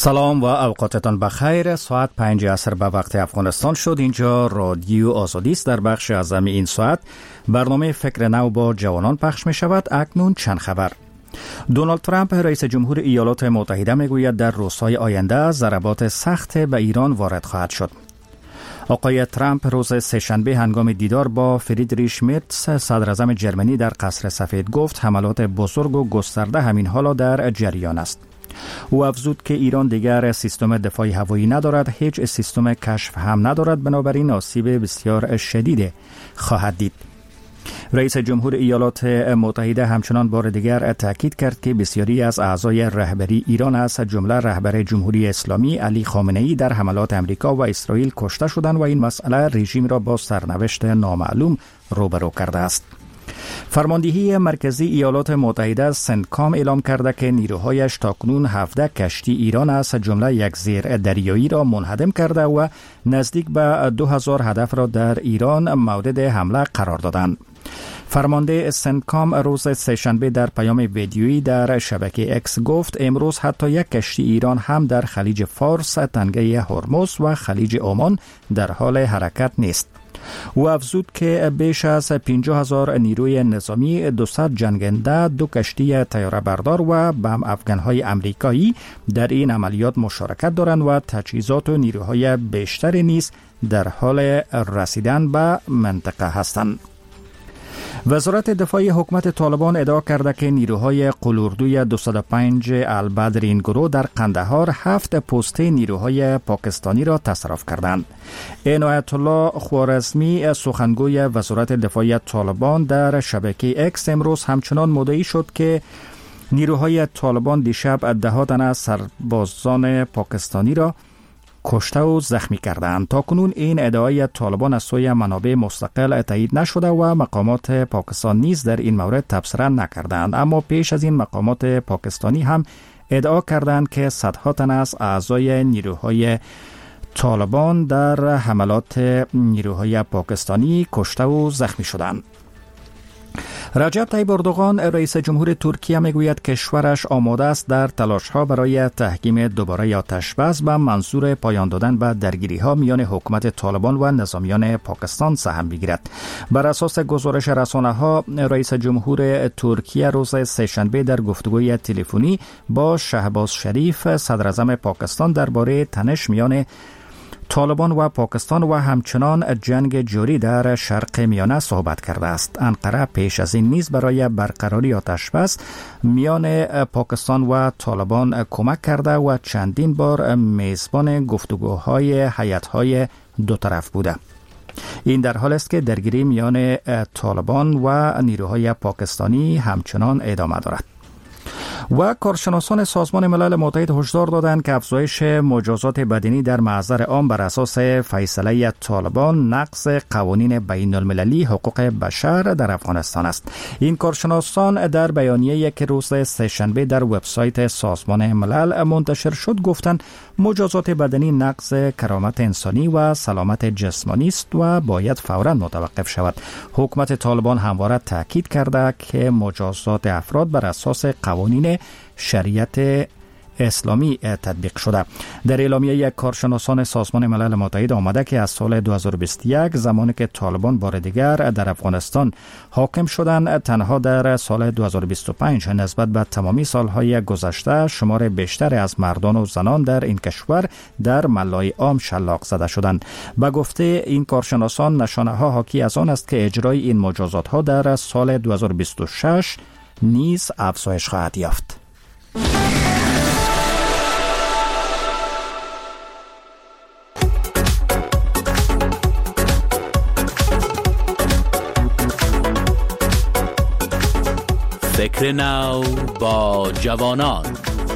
سلام و اوقاتتان بخیر. ساعت 5 عصر به وقت افغانستان شد. اینجا رادیو آزادی است. در بخش اعظم این ساعت برنامه فکر نو با جوانان پخش می شود. اکنون چند خبر. دونالد ترامپ رئیس جمهور ایالات متحده می گوید در روزهای آینده ضربات سخت به ایران وارد خواهد شد. آقای ترامپ روز سه‌شنبه هنگام دیدار با فریدریش مرتز صدر اعظم جرمنی در قصر سفید گفت حملات بزرگ و گسترده همین حالا در جریان است. او افزود که ایران دیگر سیستم دفاعی هوایی ندارد، هیچ سیستم کشف هم ندارد، بنابراین آسیب بسیار شدید خواهد دید. رئیس جمهور ایالات متحده همچنان بار دیگر تاکید کرد که بسیاری از اعضای رهبری ایران از جمله رهبر جمهوری اسلامی علی خامنه‌ای در حملات امریکا و اسرائیل کشته شدند و این مسئله رژیم را با سرنوشت نامعلوم روبرو کرده است. فرماندهی مرکزی ایالات متحده سنتکام اعلام کرده که نیروهایش تاکنون 17 کشتی ایران از جمله یک زیر دریایی را منهدم کرده و نزدیک به 2000 هدف را در ایران مورد حمله قرار دادند. فرمانده سنتکام روز سه‌شنبه در پیام ویدیویی در شبکه اکس گفت امروز حتی یک کشتی ایران هم در خلیج فارس، تنگه هرمز و خلیج عمان در حال حرکت نیست. او افزود که بیش از 50,000 نیروی نظامی، 200 جنگنده، 2 کشتی طیاره بردار و بم افغان‌های امریکایی در این عملیات مشارکت دارند و تجهیزات و نیروهای بیشتری نیز در حال رسیدن به منطقه هستند. وزارت دفاعی حکومت طالبان ادعا کرده که نیروهای قلوردوی 205 البدر این گروه در قندهار 7 پوسته نیروهای پاکستانی را تصرف کردند. عنایت الله خوارزمی سخنگوی وزارت دفاعی طالبان در شبکه اکس امروز همچنان مدعی شد که نیروهای طالبان دیشب 10 تن از سربازان پاکستانی را کشته و زخمی کردند. تاکنون این ادعای طالبان از سوی منابع مستقل تایید نشده و مقامات پاکستان نیز در این مورد تبصره نکردند، اما پیش از این مقامات پاکستانی هم ادعا کردند که صدها تن از اعضای نیروهای طالبان در حملات نیروهای پاکستانی کشته و زخمی شدند. رجب طیب اردوغان رئیس جمهور ترکیه میگوید کشورش آماده است در تلاش‌ها برای تحکیم دوباره آتش‌بس به منظور پایان دادن به درگیری‌ها میان حکومت طالبان و نظامیان پاکستان سهم بگیرد. بر اساس گزارش رسانه‌ها رئیس جمهور ترکیه روز سه‌شنبه در گفتگوی تلفنی با شهباز شریف صدر اعظم پاکستان درباره تنش میان طالبان و پاکستان و همچنان جنگ جاری در شرق میانه صحبت کرده است. انقره پیش از این نیز برای برقراری آتش‌بس میان پاکستان و طالبان کمک کرده و چندین بار میزبان گفتگوهای هیئت‌های دو طرف بوده. این در حال است که درگیری میان طالبان و نیروهای پاکستانی همچنان ادامه دارد. و کارشناسان سازمان ملل متحد هشدار دادند که افزایش مجازات بدنی در محضر عام بر اساس فیصله طالبان نقض قوانین بین المللی حقوق بشر در افغانستان است. این کارشناسان در بیانیه‌ای که روز سه‌شنبه در وبسایت سازمان ملل منتشر شد گفتند مجازات بدنی نقض کرامت انسانی و سلامت جسمانی است و باید فوراً متوقف شود. حکومت طالبان همواره تاکید کرده که مجازات افراد بر اساس قوانین شریعت اسلامی تطبیق شده. در اعلامیه یک کارشناسان سازمان ملل متحد آمده که از سال 2021 زمانی که طالبان بار دیگر در افغانستان حاکم شدند تنها در سال 2025 نسبت به تمامی سالهای گذشته شمار بیشتر از مردان و زنان در این کشور در ملای عام شلاق زده شدند. به گفته این کارشناسان نشانه ها حاکی از آن است که اجرای این مجازات ها در سال 2026 نیز افزایش خواهد یافت. فکر نو با جوانان.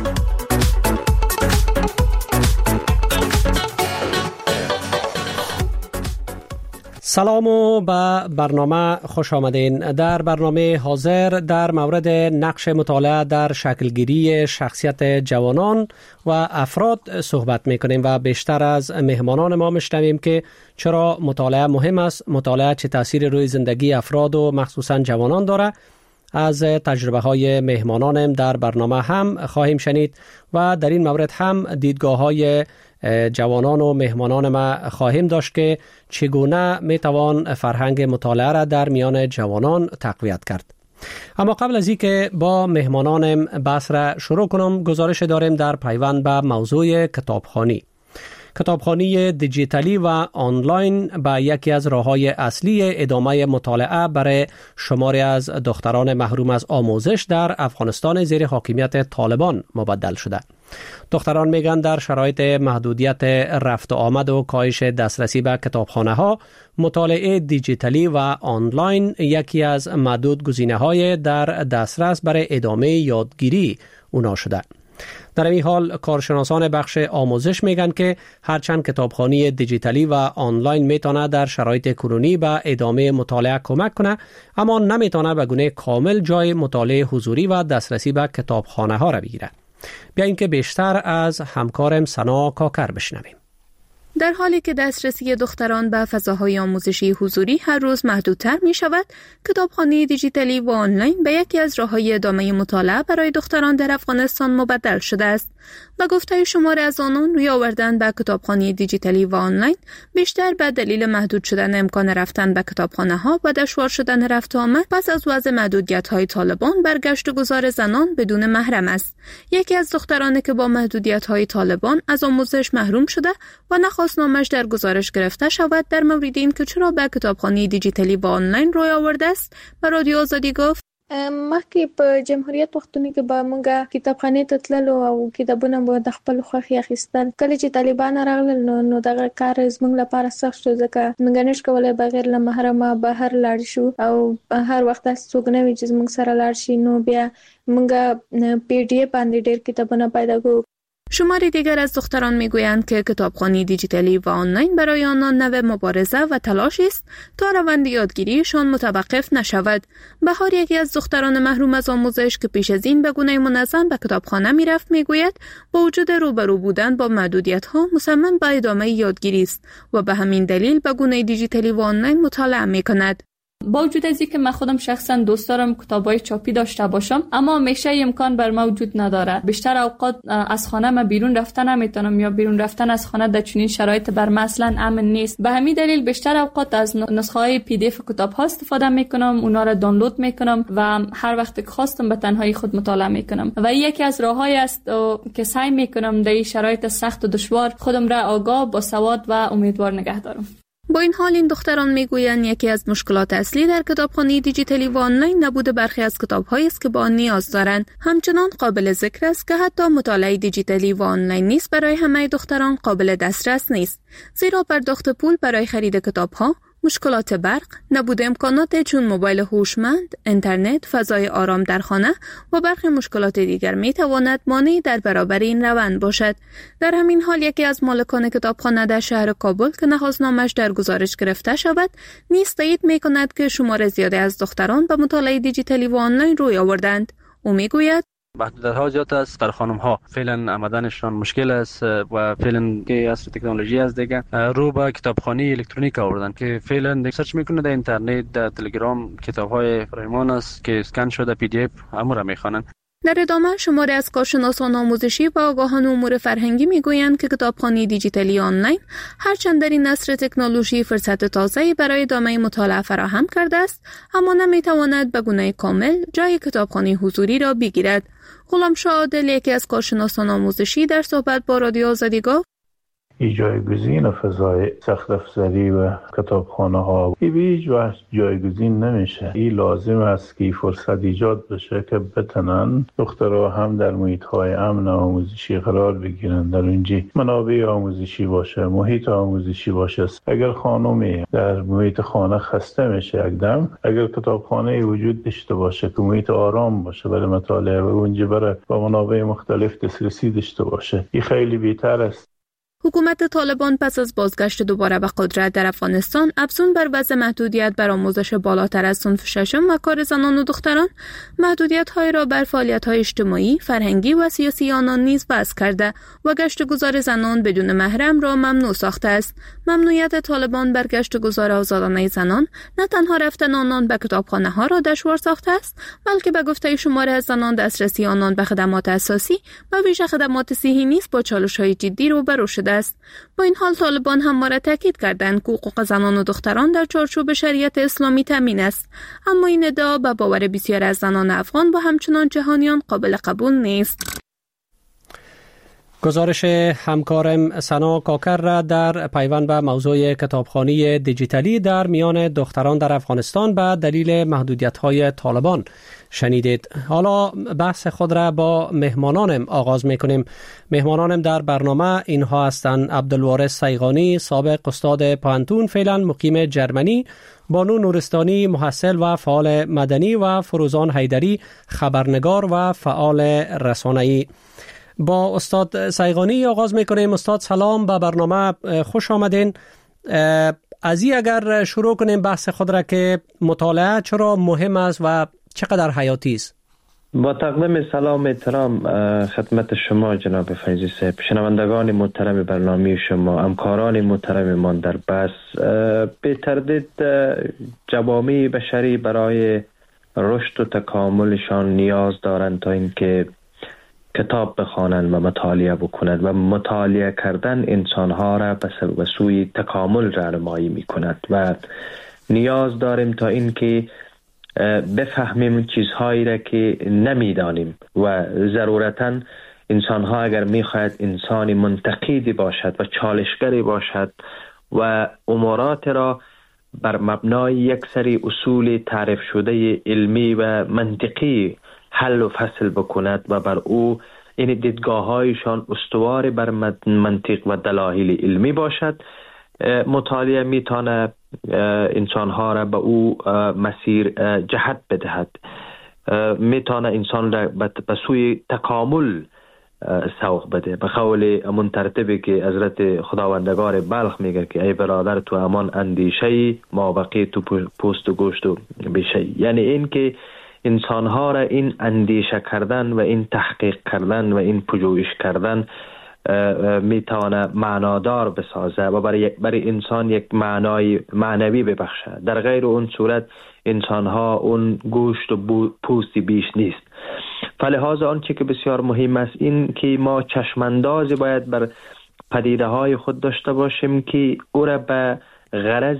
سلام و به برنامه خوش آمدین. در برنامه حاضر در مورد نقش مطالعه در شکلگیری شخصیت جوانان و افراد صحبت میکنیم و بیشتر از مهمانان ما میشنویم که چرا مطالعه مهم است، مطالعه چه تأثیر روی زندگی افراد و مخصوصا جوانان داره از تجربه های مهمانانم در برنامه هم خواهیم شنید و در این مورد هم دیدگاه های جوانان و مهمانان ما خواهیم داشت که چگونه میتوان فرهنگ مطالعه را در میان جوانان تقویت کرد. اما قبل از اینکه با مهمانانم بحث را شروع کنم، گزارش داریم در پیوند به موضوع کتابخوانی. کتابخوانی دیجیتالی و آنلاین به یکی از راه‌های اصلی ادامه مطالعه برای شماری از دختران محروم از آموزش در افغانستان زیر حاکمیت طالبان مبدل شده. دختران میگن در شرایط محدودیت رفت و آمد و کاهش دسترسی به کتابخانه‌ها، مطالعه دیجیتالی و آنلاین یکی از معدود گزینه‌های در دسترس برای ادامه یادگیری اونا شده. در این حال کارشناسان بخش آموزش میگن که هرچند کتابخوانی دیجیتالی و آنلاین میتونه در شرایط کنونی به ادامه مطالعه کمک کنه، اما نمیتونه به گونه کامل جای مطالعه حضوری و دسترسی به کتابخانه ها را بگیره. بیاییم که بیشتر از همکارم سنا کاکر بشنویم. در حالی که دسترسی دختران به فضاهای آموزشی حضوری هر روز محدودتر می شود، کتابخوانی دیجیتالی و آنلاین به یکی از راه‌های ادامه مطالعه برای دختران در افغانستان مبدل شده است. به گفته شماری از آنان، روی آوردن به کتابخوانی دیجیتالی و آنلاین بیشتر به دلیل محدود شدن امکان رفتن به کتابخانه‌ها و دشوار شدن رفت و آمد پس از وضع محدودیت‌های طالبان بر گشت و گذار زنان بدون محرم است. یکی از دخترانی که با محدودیت‌های طالبان از آموزش محروم شده و نخواست نامش در گزارش گرفته شود، در مورد این که چرا به کتابخوانی دیجیتالی و آنلاین روی آورده است، به رادیو آزادی گفت: مخکې په جمهوریت وختونو کې به موږ کتابخانې ته تللو او کتابونه به د خپل خوښې اخیستل. کله چې طالبان راغلل نو دغه کار زموږ لپاره سخت شو، ځکه موږ نشو کولی بغیر له محرمه بهر لاړ شو او هر وخت داسې څوک نه وي چې زموږ سره لاړ شي، نو بیا موږ PDF باندې ډېر کتابونه پیدا کوو. شماری دیگر از دختران میگویند که کتابخوانی دیجیتالی و آنلاین برای آنان نوع مبارزه و تلاش است تا روند یادگیریشان متوقف نشود. بهار، یکی از دختران محروم از آموزش که پیش از این به گونه منظم به کتابخانه میرفت، میگوید با وجود روبرو بودن با محدودیت‌ها مصمم به ادامه یادگیری است و به همین دلیل به گونه دیجیتالی و آنلاین مطالعه میکند. با وجود از اینکه من خودم شخصا دوست دارم کتابای چاپی داشته باشم، اما همیشه امکان بر ما وجود نداره. بیشتر اوقات از خانه من بیرون رفتن نمیتونم یا بیرون رفتن از خانه در چنین شرایط بر من اصلا امن نیست. به همین دلیل بیشتر اوقات از نسخه های PDF کتاب ها استفاده میکنم، اونا را دانلود میکنم و هر وقت که خواستم به تنهایی خود مطالعه میکنم و یکی از راههای است که سعی میکنم در این شرایط سخت و دشوار خودم را آگاه، باسواد و امیدوار نگه دارم. با این حال این دختران میگویند یکی از مشکلات اصلی در کتابخوانی دیجیتالی و آنلاین نبود برخی از کتاب‌هایی است که با آن نیاز دارند. همچنان قابل ذکر است که حتی مطالعه دیجیتالی و آنلاین نیز برای همه دختران قابل دسترس نیست، زیرا پرداخت پول برای خرید کتاب‌ها، مشکلات برق، نبود امکانات چون موبایل هوشمند، اینترنت، فضای آرام در خانه و برخی مشکلات دیگر میتواند مانعی در برابر این روند باشد. در همین حال یکی از مالکان کتابخانه در شهر کابل که نخواست نامش در گزارش گرفته شود، نیز تایید میکند که شمار زیادی از دختران به مطالعه دیجیتالی و آنلاین روی آوردند. او میگوید: محدودیت‌ها زیاد است در خانم‌ها، فعلا آمدنشان مشکل است و فعلا که از تکنولوژی از دیگه رو به کتابخوانی الکترونیک آوردن که فعلا سرچ میکنه در اینترنت، در تلگرام کتاب‌های رایمان است که اسکن شده PDF امور میخوانند. در ادامه شماری از کارشناسان آموزشی و آگاهان امور فرهنگی میگویند که کتابخوانی دیجیتالی آنلاین هرچند در این عصر تکنولوژی فرصت تازه‌ای برای ادامه مطالعه فراهم کرده است، اما نمیتواند به گونه کامل جای کتابخوانی حضوری را بگیرد. غلامشاه عادل، یکی از کارشناسان آموزشی، در صحبت با رادیو آزادی گفت: جایگزین فضای سخت افزاری و کتابخانه ها به هیچ وجه جایگزین نمیشه. این لازم است که فرصت ایجاد بشه که بتونن دخترها هم در محیط های امن آموزشی قرار بگیرن، در اونجا منابع آموزشی باشه، محیط آموزشی باشه. اگر خانمی در محیط خانه خسته میشه اقدام، اگر کتابخانه وجود داشته باشه که محیط آرام باشه برای مطالعه و اونجا برای با منابع مختلف دسترسی داشته باشه، این خیلی بهتر است. حکومت طالبان پس از بازگشت دوباره به قدرت در افغانستان افزون بر وضع محدودیت بر آموزش بالاتر از صنف ششم و کار زنان و دختران، محدودیت‌های را بر فعالیت‌های اجتماعی، فرهنگی و سیاسی آنان نیز وضع کرده و گشت و گذار زنان بدون محرم را ممنوع ساخته است. ممنوعیت طالبان بر گشت و گذار آزادانه زنان نه تنها رفتن آنان به کتابخانه‌ها را دشوار ساخته است، بلکه به گفته شمار از زنان دسترسی آنان به خدمات اساسی و ویژه خدمات صحی نیز با چالش‌های جدی روبرو شده است. با این حال طالبان همواره تاکید کردند که حقوق زنان و دختران در چارچوب شریعت اسلامی تامین است، اما این ادعا به باور بسیار از زنان افغان و همچنان جهانیان قابل قبول نیست. گزارش همکارم سنا کاکر را در پیوند به موضوع کتابخانه دیجیتالی در میان دختران در افغانستان به دلیل محدودیت‌های طالبان شنیدید. حالا بحث خود را با مهمانانم آغاز می‌کنیم. مهمانانم در برنامه اینها هستند: عبدالوارث سیغانی، سابق استاد پانتون، فعلا مقیم جرمنی، بانو نورستانی، محصل و فعال مدنی، و فروزان حیدری، خبرنگار و فعال رسانه‌ای. با استاد سیغانی آغاز میکنیم. استاد سلام، به برنامه خوش آمدین. از این اگر شروع کنیم بحث خود را که مطالعه چرا مهم است و چقدر حیاتی است. با تقدیم سلام احترام خدمت شما جناب فیضی صاحب، شنوندگان محترم برنامه شما، همکاران محترم من در بحث، به تردید جوامع بشری برای رشد و تکاملشان نیاز دارند تا اینکه کتاب بخوانند و مطالعه بکنند و مطالعه کردن انسانها را به سوی تکامل راهنمایی میکند و نیاز داریم تا اینکه بفهمیم چیزهایی را که نمیدانیم و ضرورتاً انسانها اگر میخواهد انسان منتقدی باشد و چالشگری باشد و امورات را بر مبنای یک سری اصول تعریف شده علمی و منطقی حل و فصل بکند و بر او این دیدگاه‌هایشان استوار بر منطق و دلایل علمی باشد، مطالعه میتونه انسانها را به او مسیر جهت بدهد، میتونه انسان را به سوی تکامل سوق بده. به قول امون ترتیبی که حضرت خداوندگار بلخ میگه که ای برادر تو امان اندیشه‌ای ما بقی تو پوست و گوشت و بیشه‌ای، یعنی این که انسانها را این اندیشه کردن و این تحقیق کردن و این پژوهش کردن میتونه معنادار بسازه و برای انسان یک معنای معنوی ببخشه. در غیر اون صورت انسانها اون گوشت و پوستی بیش نیست. فلهذا آنچه که بسیار مهم است این که ما چشماندازی باید بر پدیده های خود داشته باشیم که او را به غرض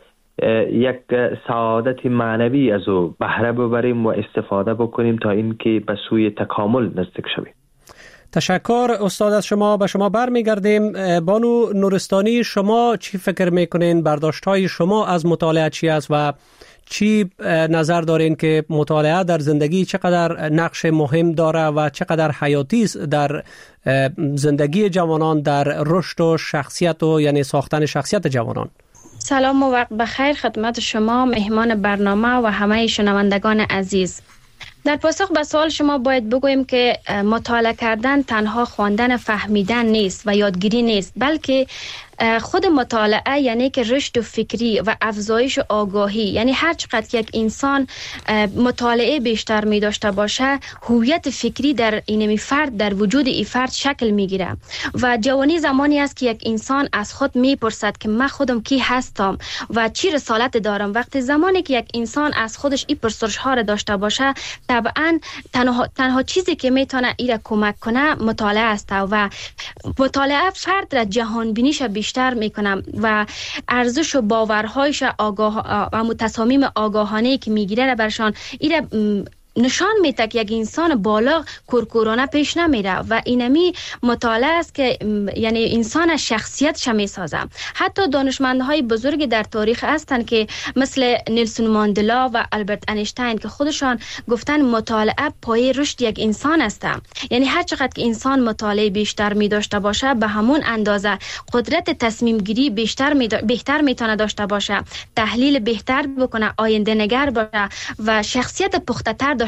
یک سعادت معنوی از او بهره ببریم و استفاده بکنیم تا اینکه به سوی تکامل نزدیک شویم. تشکر استاد، از شما به شما برمیگردیم. بانو نورستانی، شما چی فکر میکنین؟ برداشت‌های شما از مطالعه چی است و چی نظر دارین که مطالعه در زندگی چقدر نقش مهم داره و چقدر حیاتی است در زندگی جوانان، در رشد و شخصیت و یعنی ساختن شخصیت جوانان؟ سلام و وقت بخیر خدمت شما، مهمان برنامه و همه شنوندگان عزیز. در پاسخ به سوال شما باید بگوییم که مطالعه کردن تنها خواندن فهمیدن نیست و یادگیری نیست، بلکه خود مطالعه یعنی که رشد فکری و افزایش آگاهی، یعنی هر چقدر که یک انسان مطالعه بیشتر می داشته باشه هویت فکری در این فرد، در وجود این فرد شکل می گیره و جوانی زمانی است که یک انسان از خود می پرسد که من خودم کی هستم و چی رسالت دارم. وقتی زمانی که یک انسان از خودش این پرسش ها را داشته باشه، طبعا تنها چیزی که می تونه این را کمک کنه مطالعه است و مطالعه فرد را جهان بینیش بیشتر میکنم و ارزش و باورهایش و تصامیم آگاهانه که میگیره را برشان ایره نشان میده که یک انسان بالغ کورکورانه پیش نمیره و اینمی مطالعه است که یعنی انسان شخصیتش میسازه. حتی دانشمندهای بزرگی در تاریخ هستند که مثل نیلسون ماندلا و آلبرت اینشتین که خودشان گفتن مطالعه پایه رشد یک انسان است. یعنی هر چقدر که انسان مطالعه بیشتر می داشته باشه به همون اندازه قدرت تصمیم گیری بهتر میتونه داشته باشه، تحلیل بهتر بکنه، آینده نگر باشه و شخصیت پخته تر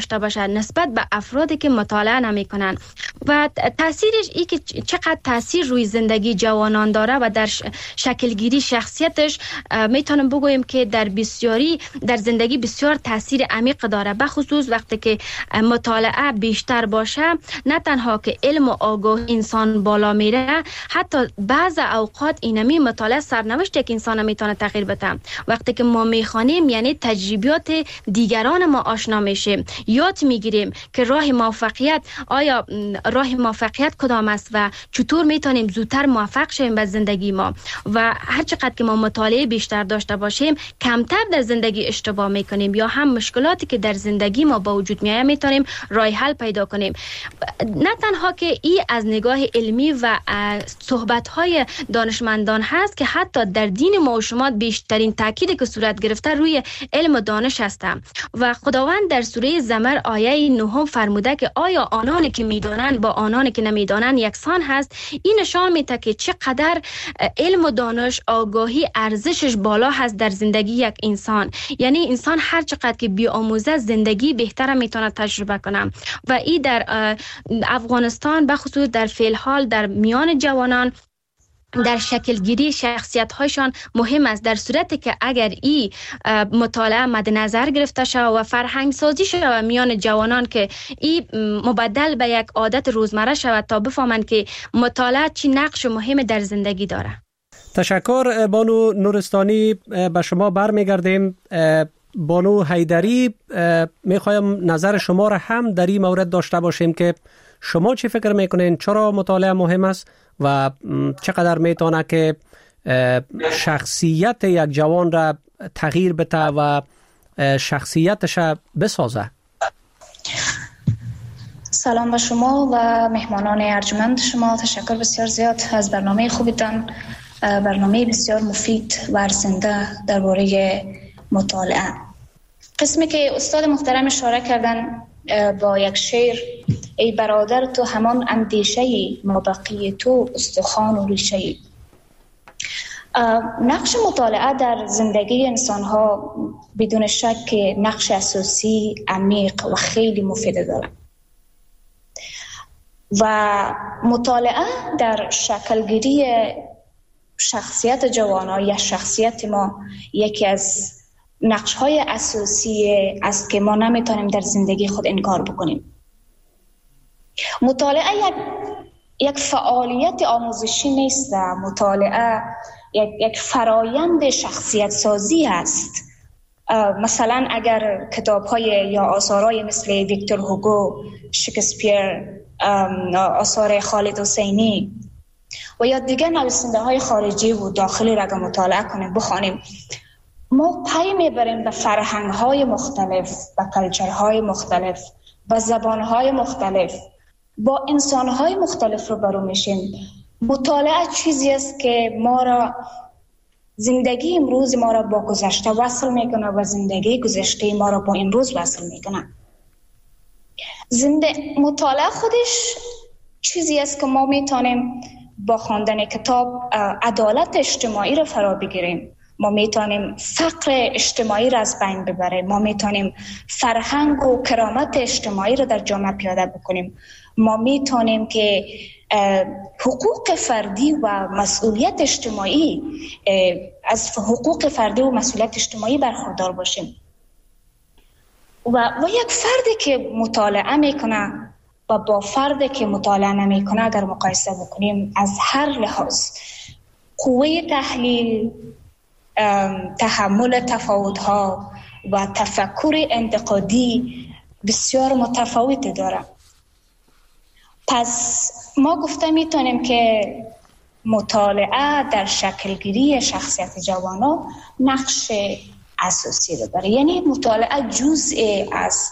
داشته باشه نسبت به افرادی که مطالعه نمیکنن و تاثیرش ای که چقدر تاثیر روی زندگی جوانان داره و در شکلگیری شخصیتش میتونم بگویم که در زندگی بسیار تاثیر عمیق داره، بخصوص وقتی که مطالعه بیشتر باشه. نه تنها که علم و آگاه انسان بالا میره، حتی بعض اوقات اینمی مطالعه سرنوشت یک انسان میتونه تغییر بده. وقتی که ما میخوانیم یعنی تجربیات دیگران ما آشنا میشیم، یاد میگیریم که راه موفقیت کدام است و چطور میتونیم زودتر موفق شویم به زندگی ما. و هر چقدر که ما مطالعه بیشتر داشته باشیم کمتر در زندگی اشتباه میکنیم یا هم مشکلاتی که در زندگی ما با وجود میاد میتونیم راه حل پیدا کنیم. نه تنها که این از نگاه علمی و صحبت‌های دانشمندان هست که حتی در دین ما و شما بیشترین تاکید که صورت گرفته روی علم و دانش هست و خداوند در سوره زمر آیه 9 فرموده که آیا آنانی که میدانند با آنانی که نمیدانند یکسان هست. این نشان میده که چقدر علم و دانش آگاهی ارزشش بالا هست در زندگی یک انسان. یعنی انسان هر چقدر که بیاموزه زندگی بهتر میتونه تجربه کنه و این در افغانستان بخصوص در فعل حال در میان جوانان در شکلگیری شخصیت هایشان مهم است، در صورتی که اگر این مطالعه مد نظر گرفته شود و فرهنگ سازی شود میان جوانان که این مبدل به یک عادت روزمره شود تا بفهمند که مطالعه چی نقش مهم در زندگی داره. تشکر بانو نورستانی. به شما برمیگردیم. بانو حیدری، میخوایم نظر شما را هم در این مورد داشته باشیم که شما چی فکر میکنین چرا مطالعه مهم است و چقدر میتونه که شخصیت یک جوان را تغییر بده و شخصیتش بسازه؟ سلام به شما و مهمانان ارجمند شما. تشکر بسیار زیاد از برنامه خوبتان، برنامه بسیار مفید و ارزنده درباره مطالعه. قسمی که استاد محترم اشاره کردن با یک شعر: ای برادر تو همان اندیشه مابقی تو استخوان و ریشه. نقش مطالعه در زندگی انسان ها بدون شک نقش اساسی، عمیق و خیلی مفید داره و مطالعه در شکلگیری شخصیت جوانان یا شخصیت ما یکی از نقش‌های اساسی است که ما نمیتونیم در زندگی خود انکار بکنیم. مطالعه یک فعالیت آموزشی نیست، مطالعه یک فرایند شخصیت سازی است. مثلا اگر کتاب‌های یا آثارهای مثل ویکتور هوگو، شکسپیر، آثار خالد حسینی و یا دیگر نویسنده‌های خارجی و داخلی را مطالعه کنیم بخوانیم، ما پی میبریم به فرهنگ‌های مختلف، به کلچرهای مختلف، به زبان‌های مختلف، با انسان‌های مختلف رو برو میشیم. مطالعه چیزی است که ما را زندگی امروز ما را با گذشته وصل میکنه و زندگی گذشته ما را با امروز وصل میکنه. مطالعه خودش چیزی است که ما میتونیم با خواندن کتاب عدالت اجتماعی را فرا بگیریم، ما میتونیم فقر اجتماعی را از بین ببریم، ما میتونیم فرهنگ و کرامت اجتماعی را در جامعه پیاده بکنیم، ما میتونیم که حقوق فردی و مسئولیت اجتماعی از حقوق فردی و مسئولیت اجتماعی برخوردار باشیم. و یک فردی که مطالعه میکنه و با فردی که مطالعه نمیکنه اگر مقایسه بکنیم، از هر لحاظ قوه تحلیل، تحمل تفاوت‌ها و تفکر انتقادی بسیار متفاوت داره. پس ما گفته میتونیم که مطالعه در شکلگیری شخصیت جوانا نقش اساسی داره. یعنی مطالعه جزء از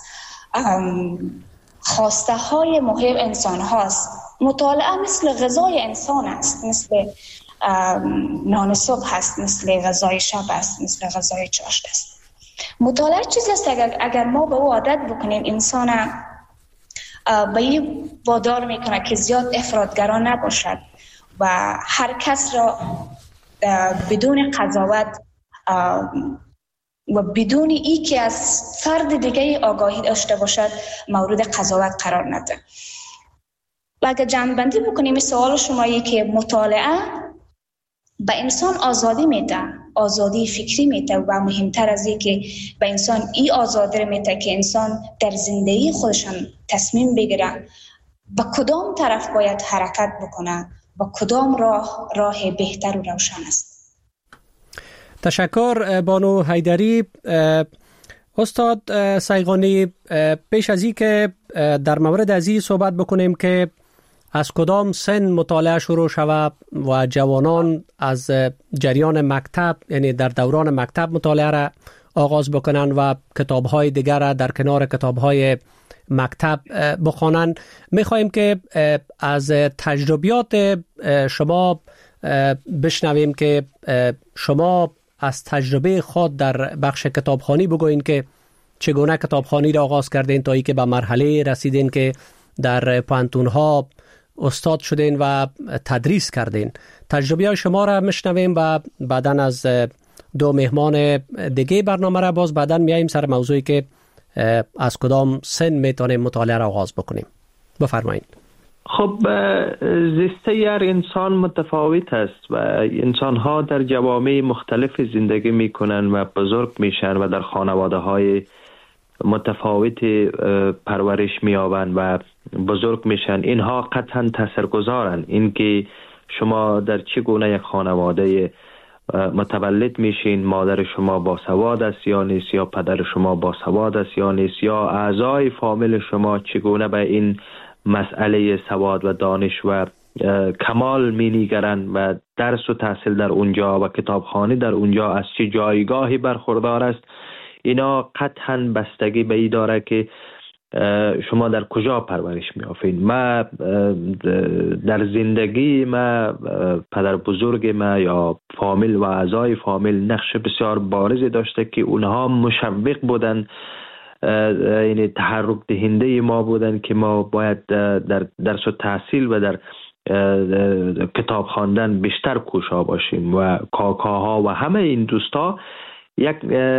خواسته های مهم انسان هاست. مطالعه مثل غذای انسان است، مثل نان صبح هست، مثل غذای شب است، مثل غذای چاشت است. مطالعه چیزی است اگر ما به او عادت بکنیم، انسان به این وادار میکنه که زیاد افراطگرا نباشد و هر کس را بدون قضاوت و بدون ای که از فرد دیگه آگاهی داشته باشد مورد قضاوت قرار نده. و اگر جمع‌بندی بکنیم سوال شمایی که مطالعه به انسان آزادی میده، آزادی فکری میده و مهمتر از این که به انسان این آزادی میده که انسان در زندگی خودشان تصمیم بگیره به کدام طرف باید حرکت بکنه، با کدام راه بهتر و روشن است. تشکر بانو حیدری. استاد سیغانی، پیش از این که در مورد از این صحبت بکنیم که از کدام سن مطالعه شروع شود و جوانان از جریان مکتب، یعنی در دوران مکتب مطالعه را آغاز بکنن و کتاب‌های دیگر را در کنار کتاب‌های مکتب بخوانند، می‌خواهیم که از تجربیات شما بشنویم که شما از تجربه خود در بخش کتابخوانی بگوین که چگونه کتابخوانی را آغاز کردین تا ای که به مرحله رسیدین که در پانتون‌ها استاد شدین و تدریس کردین. تجربه شما را میشنویم و بعداً از دو مهمان دیگه برنامه را باز بعداً میاییم سر موضوعی که از کدام سن میتونیم مطالعه را آغاز بکنیم. بفرمایید. خب زیسته هر انسان متفاوت است و انسان ها در جوامع مختلف زندگی میکنن و بزرگ میشن و در خانواده های متفاوت پرورش میابن و بزرگ میشن. اینها قطعا تاثیرگذارن. اینکه شما در چگونه یک خانواده متولد میشین، مادر شما باسواد است یا نیست، یا پدر شما باسواد است یا نیست، یا اعضای فامیل شما چگونه به این مسئله سواد و دانش و کمال می نگرند و درس و تحصیل در اونجا و کتابخوانی در اونجا از چه جایگاهی برخوردار است. اینا قطعاً بستگی به این داره که شما در کجا پرورش می یافتین. ما در زندگی ما پدر بزرگ ما یا فامیل و اعضای فامیل نقش بسیار بارزی داشته که اونها مشوق بودن، یعنی تحرک دهنده ما بودن که ما باید در درس و تحصیل و در کتاب خواندن بیشتر کوشا باشیم و کاکاها و همه این دوستا یک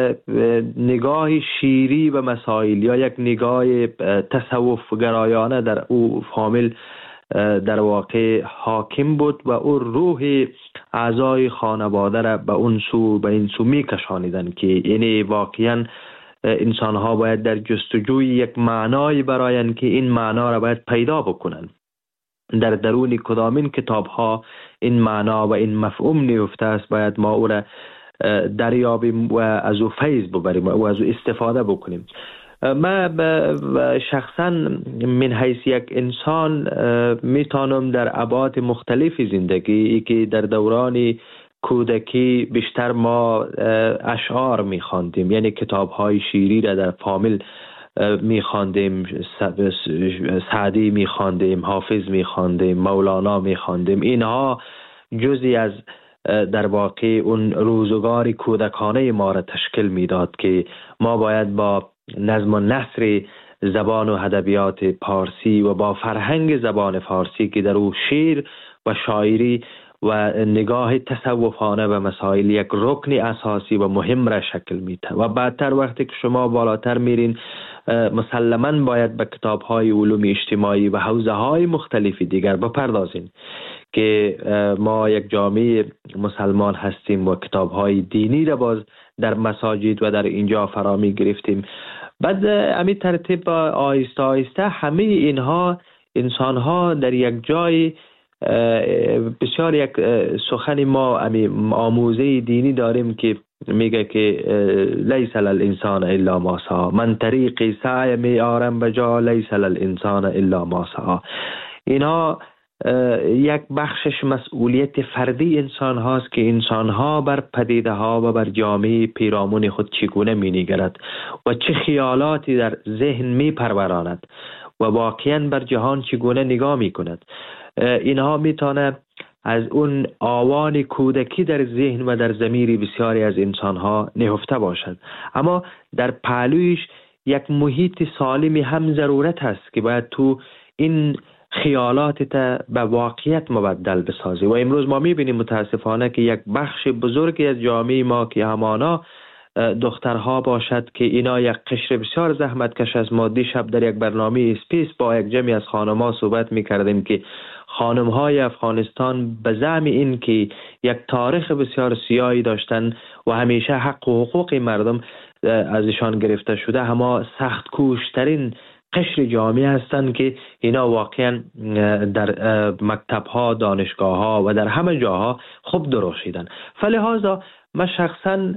نگاه شیری و مسائل یا یک نگاه تصوف گرایانه در او فامیل در واقع حاکم بود و او روح اعضای خانواده را به اون سو به این سو می کشانیدن که یعنی واقعا انسان ها باید در جستجوی یک معنای براین که این معنا را باید پیدا بکنن. در درون کدامین کتاب ها این معنا و این مفهوم نیفته است، باید ما او را دریابیم و از او فیض ببریم و از او استفاده بکنیم. ما شخصا من حیث یک انسان میتونم در ابعاد مختلف زندگی که در دوران کودکی بیشتر ما اشعار میخواندیم، یعنی کتاب‌های شیری را در فامیل میخواندیم، سعدی میخواندیم، حافظ میخواندیم، مولانا میخواندیم. اینها جزئی از در واقع اون روزگار کودکانه ما را تشکیل میداد که ما باید با نظم و نثر زبان و ادبیات پارسی و با فرهنگ زبان فارسی که در او شعر و شاعری و نگاه تصوفانه و مسائل یک رکن اساسی و مهم را شکل میده. و بعدتر وقتی که شما بالاتر میرین مسلماً باید به کتاب‌های علوم اجتماعی و حوزه‌های مختلفی دیگر بپردازین که ما یک جامعه مسلمان هستیم و کتاب‌های دینی را باز در مساجد و در اینجا فرا می گرفتیم. بعد امی ترتیب آهسته آهسته همه اینها انسان‌ها در یک جای بسیار یک سخن ما آموزه دینی داریم که میگه که لیس للانسان الا ما سعی، من طریق سعی میارم بجا لیس للانسان الا ما سعی. اینا یک بخشش مسئولیت فردی انسان هاست که انسان ها بر پدیده ها و بر جامعه پیرامون خود چگونه می نگرد و چه خیالاتی در ذهن می پروراند و واقعا بر جهان چگونه نگاه می کند. اینها می تونه از اون آوان کودکی در ذهن و در ضمیر بسیاری از انسان ها نهفته باشد، اما در پهلویش یک محیط سالمی هم ضرورت هست که باید تو این خیالات تا به واقعیت مبدل بسازی. و امروز ما میبینیم متاسفانه که یک بخش بزرگی از جامعه ما که همانا دخترها باشد که اینا یک قشر بسیار زحمتکش است. ما دیشب در یک برنامه اسپیس با یک جمعی از خانم‌ها صحبت می‌کردیم که خانم‌های افغانستان به زعم این که یک تاریخ بسیار سیاهی داشتن و همیشه حق و حقوق مردم ازشان گرفته شده، اما سخت کوشترین قشر جامعه هستند که اینا واقعا در مکتب‌ها، دانشگاه‌ها و در همه جاها خوب درخشیدن. فلهذا من شخصا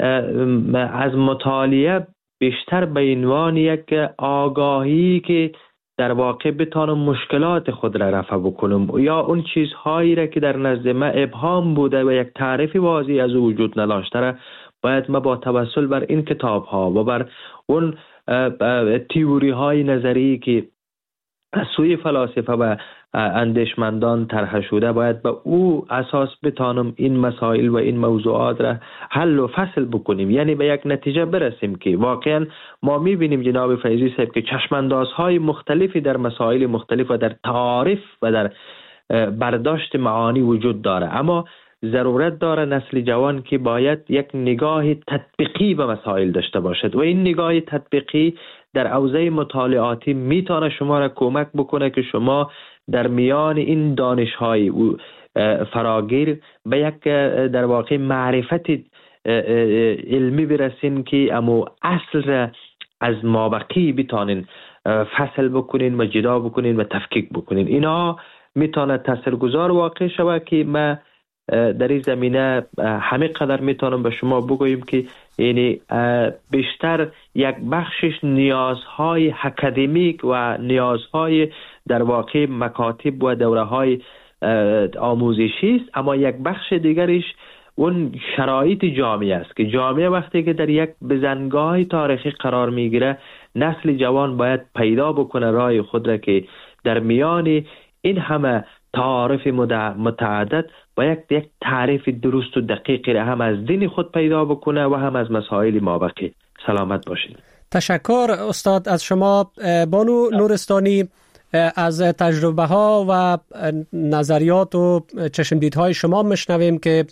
از مطالعه بیشتر به عنوان یک آگاهی که در واقع بتانم مشکلات خود را رفع بکنم یا اون چیزهایی را که در نزد من ابهام بوده و یک تعریف واضح از وجود نداشته را باید ما با توسل بر این کتاب ها و بر اون تئوری های نظری که از سوی فلاسفه و اندیشمندان طرح شده باید به او اساس بتانم این مسائل و این موضوعات را حل و فصل بکنیم، یعنی به یک نتیجه برسیم که واقعا ما میبینیم جناب فیضی صاحب که چشماندازهای مختلفی در مسائل مختلف و در تعاریف و در برداشت معانی وجود داره، اما ضرورت داره نسل جوان که باید یک نگاه تطبیقی به مسائل داشته باشد و این نگاه تطبیقی در حوزه مطالعاتی میتونه شما را کمک بکنه که شما در میان این دانش‌های فراگیر به یک در واقع معرفت علمی برسین که امو اصل را از مابقی بتانین فصل بکنین و جدا بکنین و تفکیک بکنین. اینا میتونه تاثیرگذار واقع شود که ما در این زمینه همه قدر میتونم به شما بگویم که یعنی بیشتر یک بخشش نیازهای اکادمیک و نیازهای در واقع مکاتب و دوره‌های آموزشی است، اما یک بخش دیگرش اون شرایط جامعه است که جامعه وقتی که در یک بزنگاه تاریخی قرار میگیره نسل جوان باید پیدا بکنه راه خود را که در میان این همه تعارف متعدد باید یک تعریف درست و دقیقی را هم از دین خود پیدا بکنه و هم از مسائل مابقی. سلامت باشید. تشکر استاد از شما. بانو نورستانی، از تجربه ها و نظریات و چشمدیدهای شما میشنویم که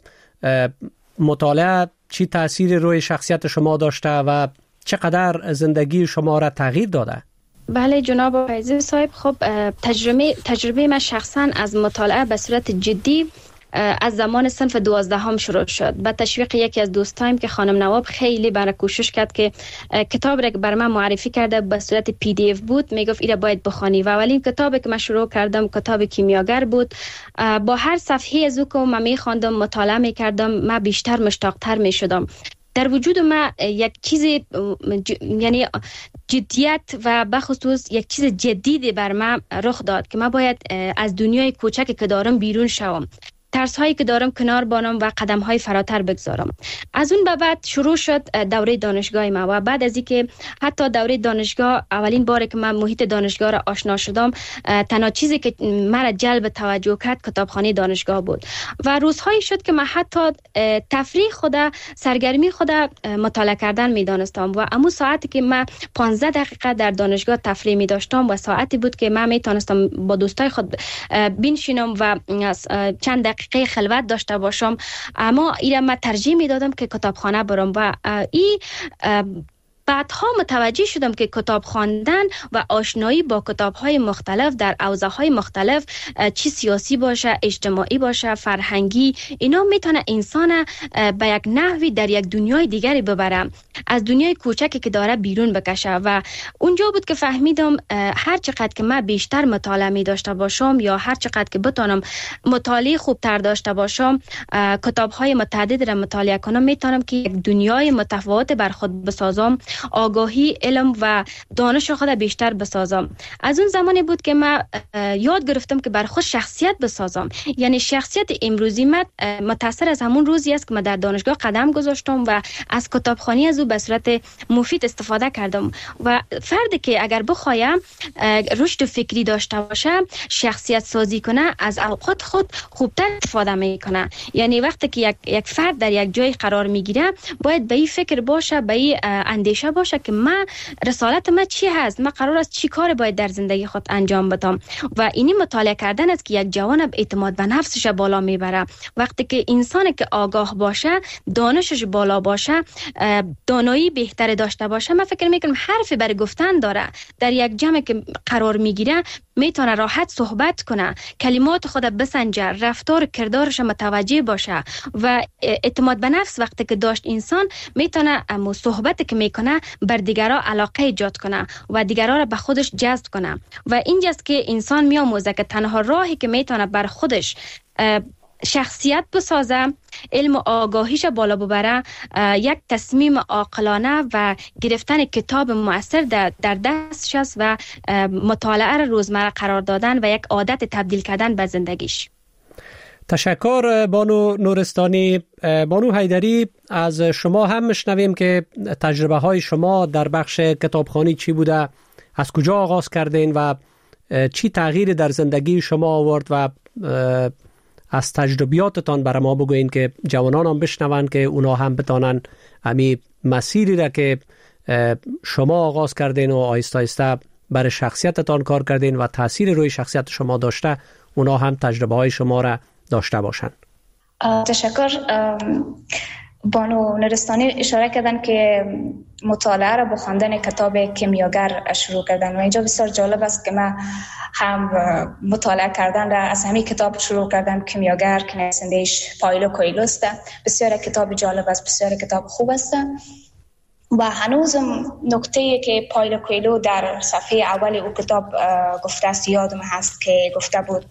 مطالعه چی تأثیری روی شخصیت شما داشته و چقدر زندگی شما را تغییر داده؟ بله جناب فیضی صاحب، خب تجربه من شخصا از مطالعه به صورت جدی از زمان صنف 12 شروع شد. با تشویق یکی از دوستایم که خانم نواب خیلی برای کوشش کرد که کتاب را که بر من معرفی کرده به صورت PDF بود، میگفت اینا باید بخوانی و اولین کتابی که من شروع کردم کتاب کیمیاگر بود. با هر صفحه از او که من میخواندم مطالعه میکردم من بیشتر مشتاقتر میشدم. در وجود ما یک چیز یعنی جدیت و بخصوص یک چیز جدیدی بر من رخ داد که من باید از دنیای کوچکی که دارم بیرون شوم، ترس هایی که دارم کنار بانم و قدم های فراتر بگذارم. از اون به بعد شروع شد دوره دانشگاه ما و بعد از اینکه حتی دوره دانشگاه اولین باری که من محیط دانشگاه را آشنا شدم، تنها چیزی که مرا جلب توجه کرد کتابخانه دانشگاه بود و روزهایی شد که من حتی تفریح خدا، سرگرمی خدا مطالعه کردن میدانستم و امو ساعتی که من 15 دقیقه در دانشگاه تفریح می داشتم و ساعتی بود که من میتونستم با دوستای خود بنشینم و چند دقیقه خلوت داشته باشم، اما اینا من ترجیح میدادم که کتابخانه برم و بعدها متوجه شدم که کتاب خواندن و آشنایی با کتاب‌های مختلف در حوزه‌های مختلف، چی سیاسی باشه، اجتماعی باشه، فرهنگی، اینا میتونه انسان به یک نحوی در یک دنیای دیگری ببره، از دنیای کوچکی که داره بیرون بکشه و اونجا بود که فهمیدم هر چقدر که من بیشتر مطالعه می داشته باشم یا هر چقدر که بتونم مطالعه خوبتر داشته باشم، کتاب‌های متعدد را مطالعه کنم، میتونم که یک دنیای متفاوت بر خود بسازم، آگاهی، علم و دانش خود بیشتر بسازم. از اون زمانی بود که من یاد گرفتم که بر خود شخصیت بسازم. یعنی شخصیت امروزی من متأثر از همون روزی است که من در دانشگاه قدم گذاشتم و از کتابخوانی از او به صورت مفید استفاده کردم و فردی که اگر بخوایم رشد فکری داشته باشه، شخصیت سازی کنه، از اوقات خود خوبتر استفاده میکنه. یعنی وقتی که یک فرد در یک جای قرار میگیره باید به این فکر باشه، به این اندیشه داشته باشه که من رسالت من چی هست، من قرار است چی کار باید در زندگی خود انجام بدم. و اینی مطالعه کردن است که یک جوان اعتماد به نفسش بالا میبره. وقتی که انسانی که آگاه باشه، دانشش بالا باشه، دانایی بهتر داشته باشه، من فکر میکنم حرفی برای گفتن داره. در یک جمع که قرار میگیره میتونه راحت صحبت کنه، کلمات خود بسنجه، رفتار کردارش متوجه باشه و اعتماد به نفس وقتی که داشت انسان میتونه صحبتی که میکنه بر دیگران علاقه ایجاد کنه و دیگران را به خودش جذب کنه. و اینجاست که انسان میآموزه که تنها راهی که میتونه بر خودش شخصیت بسازه، علم و آگاهیش بالا ببره، یک تصمیم عاقلانه و گرفتن کتاب مؤثر در دستش است و مطالعه را روزمره قرار دادن و یک عادت تبدیل کردن به زندگیش. تشکر بانو نورستانی. بانو حیدری، از شما هم میشنویم که تجربه های شما در بخش کتابخوانی چی بوده، از کجا آغاز کردین و چی تغییر در زندگی شما آورد و از تجربیاتتان برای ما بگوین که جوانان هم بشنون که اونا هم بتانن همی مسیری را که شما آغاز کردین و آیسته آیسته برای شخصیتتان کار کردین و تأثیر روی شخصیت شما داشته، اونا هم تجربه های شما را داشته باشن. تشکر. بانو نورستانی اشاره کردن که مطالعه را با خواندن کتاب کیمیاگر شروع کردن و اینجا بسیار جالب است که من هم مطالعه کردن را از همین کتاب شروع کردم. کیمیاگر که نویسنده‌اش پائولو کوئلو است. بسیار کتاب جالب است، بسیار کتاب خوب است و هنوز نکته‌ای که پائولو کوئلو در صفحه اول او کتاب گفته است یادم هست که گفته بود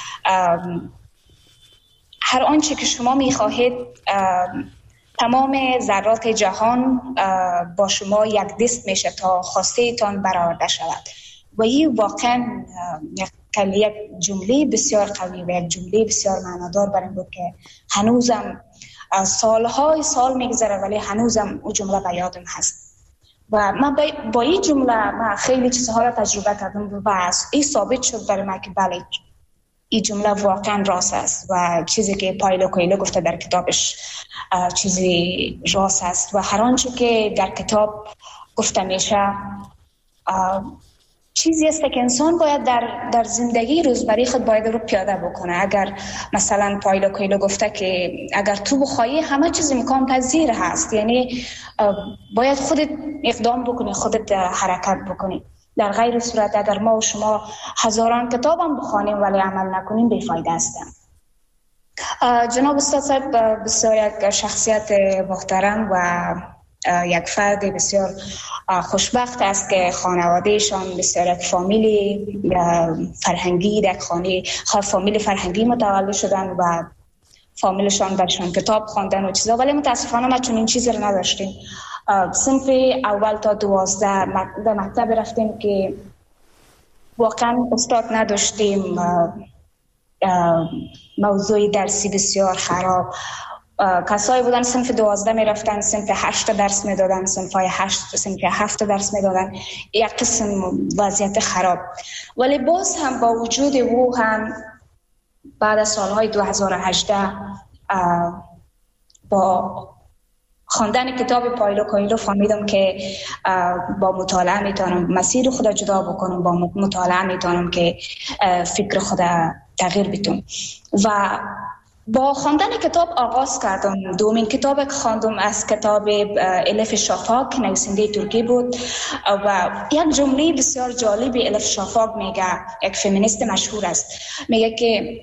هر آنچه که شما می‌خواهید تمام ذرات جهان با شما یک دست میشه تا خواسته تان برآورده شود. و این واقعا یک جمله بسیار قوی و یک جمله بسیار معنادار برای بود که هنوزم سالهای سال میگذره ولی هنوزم اون جمله به یادم هست. و من با این جمله من خیلی چیزها را تجربه کردم و این ثابت شد برای من که بله این جمله واقعا راست است و چیزی که پائولو کوئلو گفته در کتابش چیزی راست است و هر آنچه که در کتاب گفته میشه چیزی است که انسان باید در زندگی روزمره خود باید رو پیاده بکنه. اگر مثلا پائولو کوئلو گفته که اگر تو بخوای همه چیز امکان پذیر هست، یعنی باید خودت اقدام بکنی، خودت حرکت بکنی. در غیر صورت اگر ما و شما هزاران کتاب هم بخوانیم ولی عمل نکنیم بیفایده است. جناب استاد صاحب بسیار یک شخصیت محترم و یک فرد بسیار خوشبخت است که خانوادهشان بسیار یک فامیلی فرهنگی در فامیل فرهنگی متولد شدن و فامیلشان برشان کتاب خواندن و چیزا، ولی متاسفانه ما چون این چیزی رو نداشتیم. صنف اول تا 12 به مکتب رفتیم که واقعا استاد نداشتیم، موضوع درسی بسیار خراب. کسایی بودن صنف 12 می رفتن صنف 8 درس می دادن، صنف 7 درس می دادن، یک قسم وضعیت خراب. ولی باز هم با وجود او هم بعد از سالهای 2018 با خواندن کتاب پائولو کوئلو فهمیدم که با مطالعه میتونم مسیر خدا جدا بکنم، با مطالعه میتونم که فکر خدا تغییر بدم و با خواندن کتاب آغاز کردم. دومین کتاب که خواندم از کتاب الف شافاک، نویسنده ترکی بود و یک جمله بسیار جالب الف شافاک میگه، یک فمینیست مشهور است، میگه که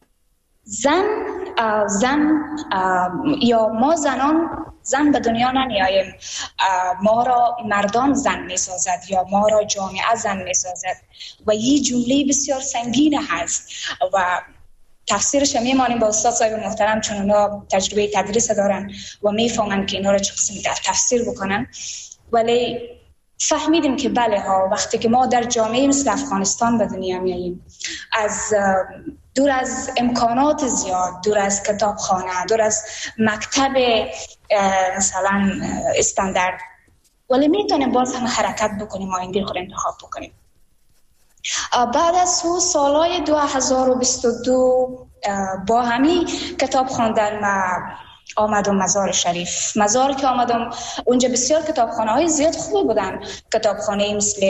زن یا ما زن به دنیا نمیاییم، ما را مردان زن میسازد یا ما را جامعه زن میسازد و این جمله بسیار سنگین هست و تفسیرش میمانیم با استاد صاحب محترم چون اونا تجربه تدریس دارن و میفهمن که اینا را چه قسمی در تفسیر بکنن. ولی فهمیدیم که بله ها، وقتی که ما در جامعه مثل افغانستان به دنیا میاییم، دور از امکانات زیاد، دور از کتابخانه، دور از مکتب مثلا استاندارد، ولی میتونیم باز هم حرکت بکنیم و این خود انتخاب بکنیم. بعد از سالهای 2022 با همین کتاب خواندن آمدم مزار شریف. مزار که آمدم اونجا بسیار کتابخانه های زیاد خوب بودن، کتابخانه مثل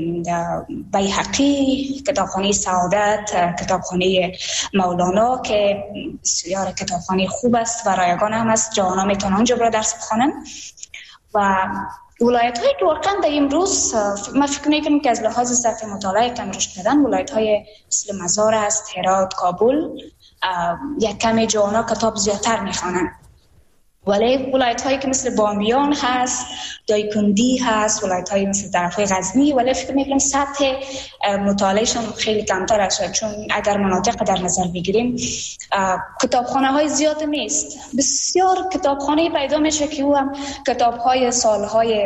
بیهقی، کتابخانه سعادت، کتابخانه مولانا که بسیار کتابخانه خوب است و رایگان هم است، جوانان میتونن اونجا برای درس بخونن. و ولایت هایی که واقعا در امروز من فکر میکنم که از لحاظ سطح مطالعه کم رشد کردن، ولایت های مثل مزار است، هرات، کابل، یک کمی جوانا کتاب زیادتر میخوانن. ولی ولایت هایی که مثل بامیان هست، دایکندی هست، ولایت هایی مثل طرف غزنی، ولی فکر میکنم سطح مطالعهشون خیلی کمتر است، چون اگر مناطق در نظر بگیریم کتابخانه های زیاد نیست. بسیار کتابخانه پیدا میشه که او هم کتاب های سال های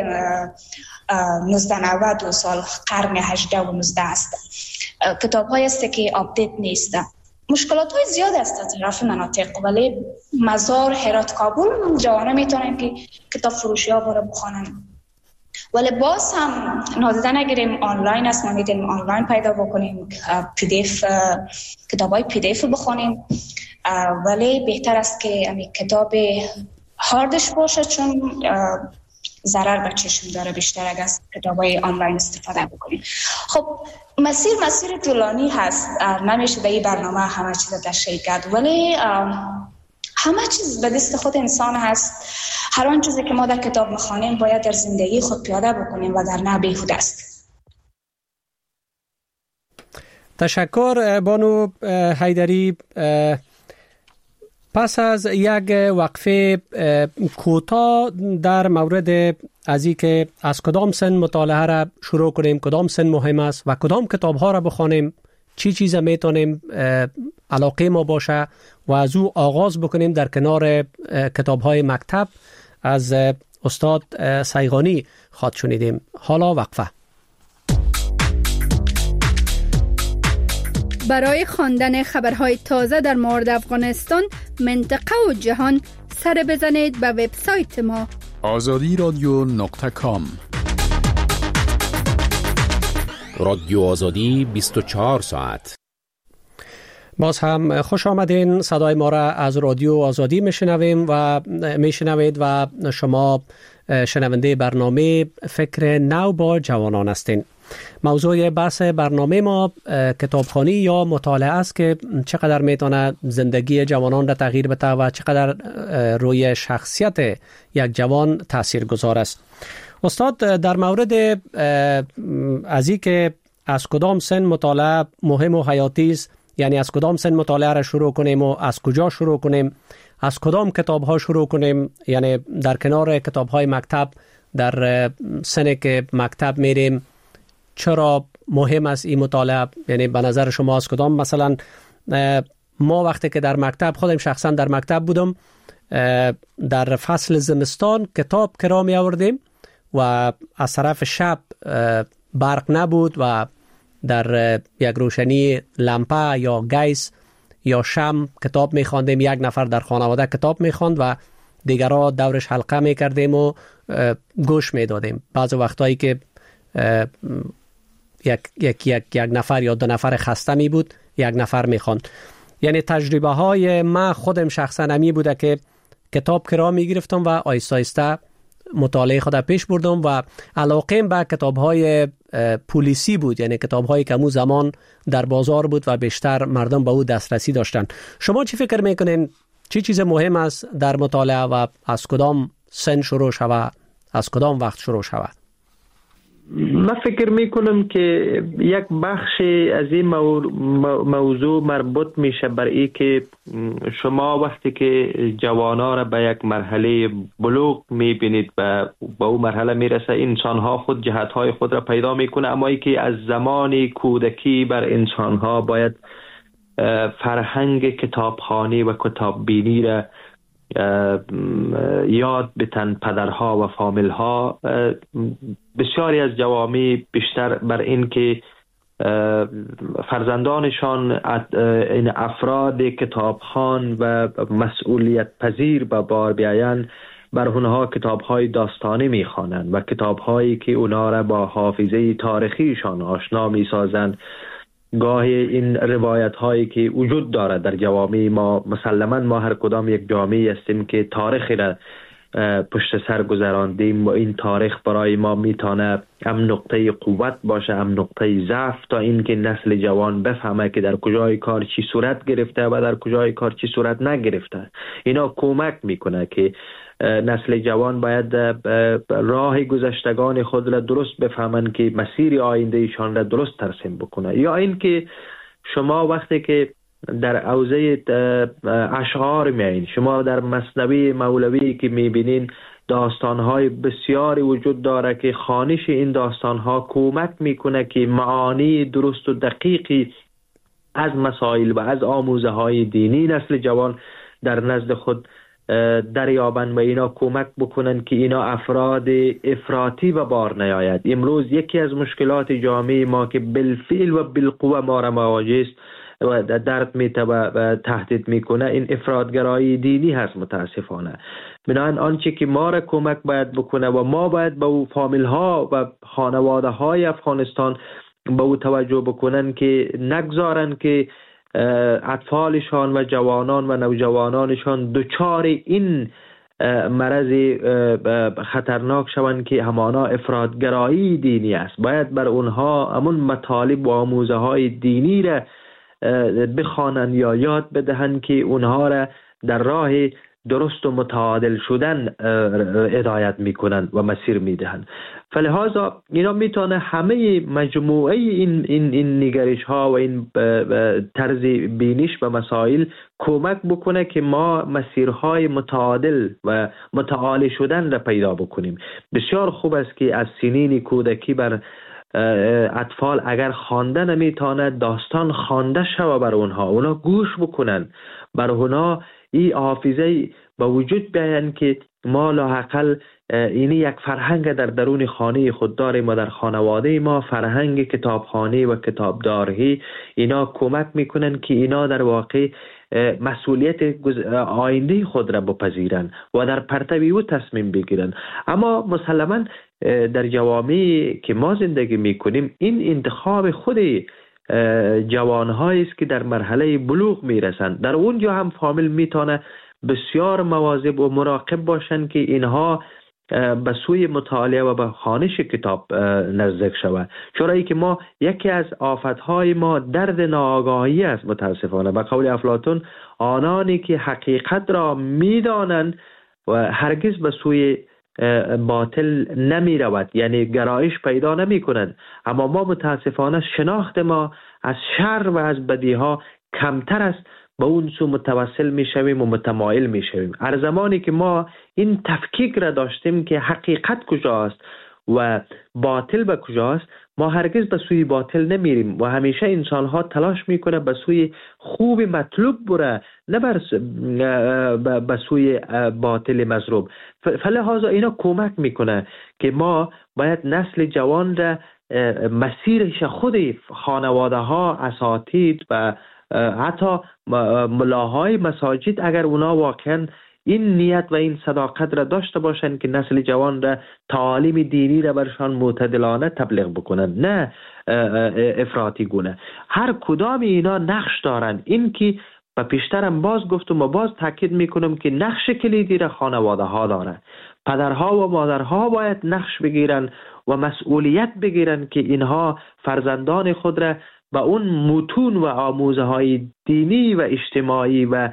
1990 و سال قرن 18 و 19 است. کتاب های است که آپدیت نیست. مشکلات های زیاد است از طرف مناطق، ولی مزار، هرات، کابل جوانه میتونن که کتاب فروشی ها برای بخونن. ولی باز هم نادیده نگیریم، آنلاین است، ما میتونیم آنلاین پیدا بکنیم، کتاب های PDF بخونیم، ولی بهتر است که امی کتاب هاردش باشه، چون ضرر به چشم داره بیشتر اگر از کتابای آنلاین استفاده بکنیم. خب مسیر طولانی هست، نمیشه در این برنامه همه چیز تشریح کرد، ولی همه چیز به دست خود انسان هست. هر آن چیزی که ما در کتاب میخوانیم باید در زندگی خود پیاده بکنیم و در نه بیهوده است. تشکر بانو حیدری. پس از یک وقفه کوتاه در مورد از این که از کدام سن مطالعه را شروع کنیم، کدام سن مهم است و کدام کتاب ها را بخوانیم، چی چیزا میتونیم علاقه ما باشه و از او آغاز بکنیم در کنار کتاب های مکتب، از استاد سیغانی خواد شنیدیم. حالا وقفه. برای خواندن خبرهای تازه در مورد افغانستان، منطقه و جهان، سر بزنید به وبسایت ما azadi.com. رادیو آزادی 24 ساعت. باز هم خوش آمدین. صدای ما را از رادیو آزادی میشنویم و میشنوید و شما شنونده برنامه فکر نو با جوانان هستین. موضوع بحث برنامه ما کتابخوانی یا مطالعه است که چقدر میتونه زندگی جوانان را تغییر بده و چقدر روی شخصیت یک جوان تاثیرگذار است. استاد، در مورد از این که از کدام سن مطالعه مهم و حیاتی است، یعنی از کدام سن مطالعه را شروع کنیم و از کجا شروع کنیم، از کدام کتاب ها شروع کنیم، یعنی در کنار کتاب های مکتب، در سن که مکتب میریم چرا مهم است این مطالعه؟ یعنی به نظر شما از کدام؟ مثلا ما وقتی که در مکتب، خودم شخصا در مکتب بودم، در فصل زمستان کتاب کرا می آوردیم و از طرف شب برق نبود و در یک روشنی لامپا یا گیس یا شم کتاب می خواندیم. یک نفر در خانواده کتاب می خواند و دیگرها دورش حلقه می کردیم و گوش می دادیم. بعض وقتایی که یک نفر یا دو نفر خسته می بود، یک نفر می خواند. یعنی تجربه های ما خودم شخصا همی بوده که کتاب کرا می گرفتم و آیسته آیسته مطالعه خود پیش بردم و علاقم به کتاب های پولیسی بود، یعنی کتاب هایی که امو زمان در بازار بود و بیشتر مردم به او دسترسی داشتن. شما چی فکر میکنین؟ چی چیز مهم است در مطالعه و از کدام سن شروع شود، از کدام وقت شروع شود؟ من فکر میکنم که یک بخش از این موضوع مربوط میشه بر این که شما وقتی که جوانا را به یک مرحله بلوغ میبینید و به اون مرحله میرسه، انسانها خود جهتهای خود را پیدا میکنه، اما ای که از زمان کودکی بر انسانها باید فرهنگ کتابخوانی و کتاببینی را یاد بتن پدرها و فامیلها. بسیاری از جوامع بیشتر بر این که فرزندانشان این افراد کتابخوان و مسئولیت پذیر به بار بیایند، بر اونها کتاب‌های داستانی می‌خوانند و کتاب‌هایی که اونا را با حافظه تاریخیشان آشنا می‌سازند. گاهی این روایت هایی که وجود داره در جوامع ما، مسلما ما هر کدام یک جامعه هستیم که تاریخی را پشت سر گذراندیم و این تاریخ برای ما میتونه هم نقطه قوت باشه هم نقطه ضعف، تا اینکه نسل جوان بفهمه که در کجای کار چی صورت گرفته و در کجای کار چی صورت نگرفته. اینا کمک میکنه که نسل جوان باید راه گذشتگان خود را درست بفهمن که مسیر آینده ایشان را درست ترسیم بکنه. یا اینکه شما وقتی که در حوزه اشعار میایین، شما در مثنوی مولوی که میبینین داستانهای بسیاری وجود داره که خوانش این داستانها کمک میکنه که معانی درست و دقیقی از مسائل و از آموزه های دینی نسل جوان در نزد خود دریابن و اینا کمک بکنن که اینا افراد افراطی و بار نیاید. امروز یکی از مشکلات جامعه ما که بالفعل و بالقوه ما را مواجه است و درد میته و تهدید میکنه، این افراطگرایی دینی هست متاسفانه. بنابراین آنچه که ما را کمک باید بکنه و ما باید به او فامیل ها و خانواده های افغانستان به او توجه بکنن که نگذارن که اطفالشان و جوانان و نوجوانانشان دچار این مرض خطرناک شوند که همانا افراطگرایی دینی است. باید بر اونها همون مطالب و آموزه های دینی را بخوانند یا یاد بدهند که اونها را در راه درست و متعادل شدن هدایت میکنند و مسیر میدهند. فلهذا اینا میتونه همه مجموعه این نگرش ها و این طرز بینش به مسائل کمک بکنه که ما مسیرهای متعادل و متعالی شدن را پیدا بکنیم. بسیار خوب است که از سنین کودکی بر اطفال اگر خوانده نمیتونه داستان خوانده شوه بر اونها گوش بکنن، بر اونها این حافظه به وجود بیان که ما لااقل اینی یک فرهنگ در درون خانه خود داریم و در خانواده ما فرهنگ کتابخانه و کتابداری اینا کمک میکنن که اینا در واقع مسئولیت آینده خود را بپذیرن و در پرتو او تصمیم بگیرن. اما مسلما در جوامعی که ما زندگی میکنیم این انتخاب خود جوانهایی است که در مرحله بلوغ میرسند. در اونجا هم فامیل میتونه بسیار مواظب و مراقب باشند که اینها به سوی مطالعه و به خوانش کتاب نزدیک شود. چرا که ما یکی از آفتهای ما درد ناآگاهی است متاسفانه. به قول افلاطون آنانی که حقیقت را میدانند و هرگز به سوی باطل نمی رود، یعنی گرایش پیدا نمی کنند. اما ما متاسفانه شناخت ما از شر و از بدی ها کمتر است، به اون سو متوسل می شویم و متمایل می شویم. هر زمانی که ما این تفکیک را داشتیم که حقیقت کجاست و باطل به کجاست، ما هرگز به سوی باطل نمیریم و همیشه انسان ها تلاش میکنه به سوی خوب مطلوب بره، نه به سوی باطل مضروب. فلهذا اینا کمک میکنه که ما باید نسل جوان را مسیرش خود خانواده ها، اساتید و حتی ملاهای مساجد اگر اونا واقعا این نیت و این صداقت را داشته باشند که نسل جوان را تعالیم دینی را برشان معتدلانه تبلیغ بکنند، نه افراطی گونه. هر کدام اینا نقش دارند. این که و پیشترم باز گفتم و باز تاکید میکنم که نقش کلیدی را خانواده ها داره. پدرها و مادرها باید نقش بگیرن و مسئولیت بگیرن که اینها فرزندان خود را با اون متون و آموزه های دینی و اجتماعی و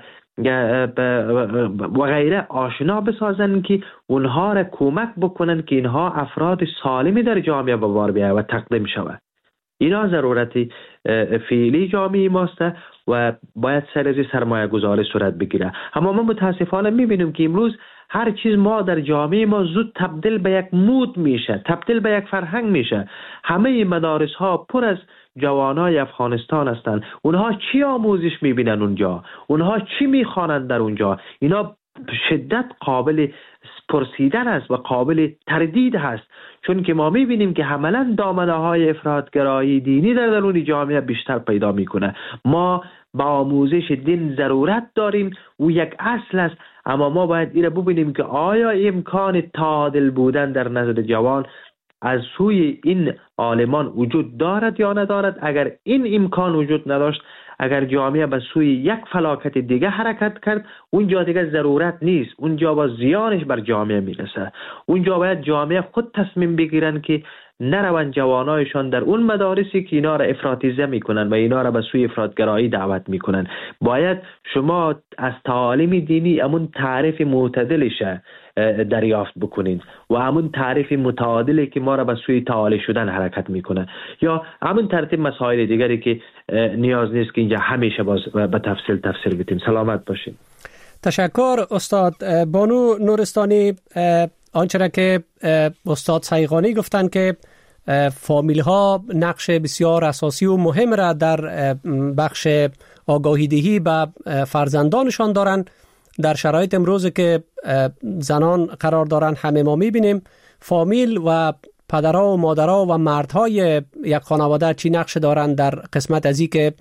غیره آشنا بسازن که اونها را کمک بکنن که اینها افراد سالمی در جامعه به بار بیاید و تقدیم شود. اینا ضرورت فعلی جامعه ماست و باید سر از سرمایه گذاری صورت بگیره. اما ما متاسفانه میبینیم که امروز هر چیز ما در جامعه ما زود تبدیل به یک مود میشه، تبدیل به یک فرهنگ میشه. همه مدارس ها پر از جوانای افغانستان هستند. اونها چی آموزش میبینن اونجا؟ اونها چی میخوانند در اونجا؟ اینا شدت قابل پرسیدن است و قابل تردید هست، چون که ما میبینیم که عملا دامنه های افراطگرایی دینی در درون جامعه بیشتر پیدا میکنه. ما با آموزش دین ضرورت داریم، او یک اصل است، اما ما باید این را ببینیم که آیا امکان تعادل بودن در نظر جوان از سوی این عالمان وجود دارد یا ندارد. اگر این امکان وجود نداشت، اگر جامعه به سوی یک فلاکت دیگه حرکت کرد، اونجا دیگه ضرورت نیست، اونجا با زیانش بر جامعه میرسه. اونجا باید جامعه خود تصمیم بگیرن که نروند جوانایشان در اون مدارسی که اینا را افراطیزه میکنن و اینا را به سوی افراطگرایی دعوت میکنن. باید شما از تعالیم دینی امون تعریف معتدلش دریافت بکنین و همون تعریف متعادلی که ما را به سوی تعالی شدن حرکت میکنه، یا همون ترتیب مسائل دیگری که نیاز نیست که اینجا همیشه باز به تفصیل بتیم. سلامت باشین. تشکر استاد بانو نورستانی. آنچه را که استاد سیغانی گفتن که فامیل ها نقش بسیار اساسی و مهم را در بخش آگاهی دهی به فرزندانشان دارند. در شرایط امروز که زنان قرار دارند، همه ما میبینیم فامیل و پدرها و مادرها و مردهای یک خانواده چی نقش دارند در قسمت ازی که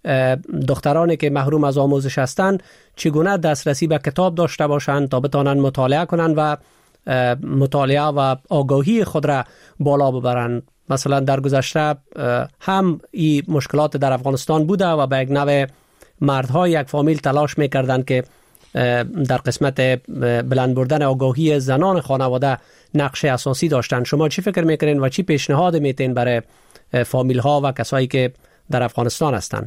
دخترانی که محروم از آموزش هستند چگونه دسترسی به کتاب داشته باشند تا بتانند مطالعه کنند و مطالعه و آگاهی خود را بالا ببرند. مثلا در گذشته هم این مشکلات در افغانستان بوده و به یک نوع مردها یک فامیل تلاش میکردند که در قسمت بلند بردن آگاهی زنان خانواده نقش اساسی داشتند. شما چی فکر میکنین و چی پیشنهاد میتین برای فامیل ها و کسایی که در افغانستان هستند؟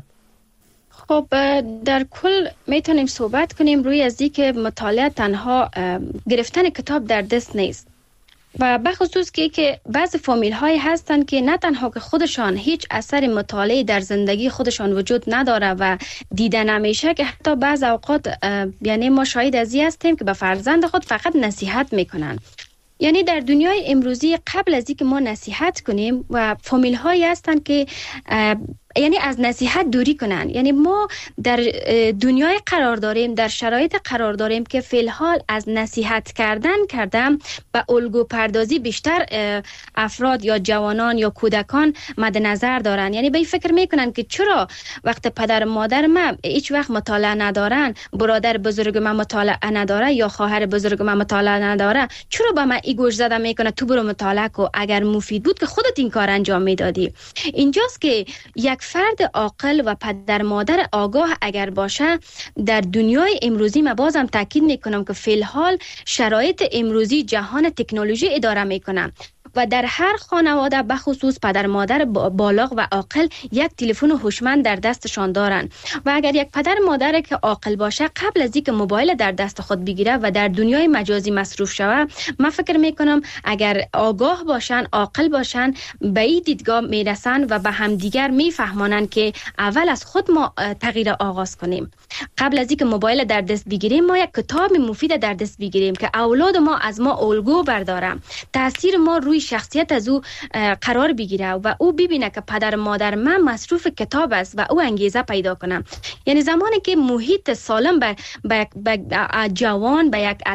خب در کل میتونیم صحبت کنیم روی از این که مطالعه تنها گرفتن کتاب در دست نیست، و بخصوص که بعض فامیل های هستند که نه تنها که خودشان هیچ اثر مطالعه در زندگی خودشان وجود نداره و دیده نمیشه، که حتی بعض اوقات یعنی ما شاهد از این هستیم که به فرزند خود فقط نصیحت میکنن. یعنی در دنیای امروزی قبل از اینکه ما نصیحت کنیم و فامیل هایی هستند که یعنی از نصیحت دوری کنن. یعنی ما در دنیای قرار داریم، در شرایط قرار داریم که فی الحال از نصیحت کردن به الگو پردازی بیشتر افراد یا جوانان یا کودکان مد نظر دارن. یعنی به این فکر میکنن که چرا وقت پدر مادر من هیچ وقت مطالعه ندارن، برادر بزرگ من مطالعه نداره یا خواهر بزرگ من مطالعه نداره، چرا به من ای گوش زده میکنه تو برو مطالعه کو، اگر مفید بود که خودت این کار انجام میدادی. اینجاست که یک فرد عاقل و پدر مادر آگاه اگر باشه در دنیای امروزی، ما بازم تاکید میکنم که فی الحال شرایط امروزی جهان تکنولوژی اداره میکنه و در هر خانواده بخصوص پدر مادر بالغ و عاقل یک تلفن هوشمند در دستشان دارن و اگر یک پدر مادر که عاقل باشه قبل از اینکه موبایل در دست خود بگیره و در دنیای مجازی مصروف شوه، من فکر میکنم اگر آگاه باشن، عاقل باشن، به این دیدگاه میرسن و به همدیگر میفهمانن که اول از خود ما تغییر آغاز کنیم. قبل از اینکه موبایل در دست بگیریم ما یک کتاب مفید در دست بگیریم که اولاد ما از ما الگو برداره، تاثیر ما روی شخصیت از او قرار بگیره و او ببینه که پدر مادر من مصروف کتاب است و او انگیزه پیدا کنه. یعنی زمانی که محیط سالم به جوان، به یک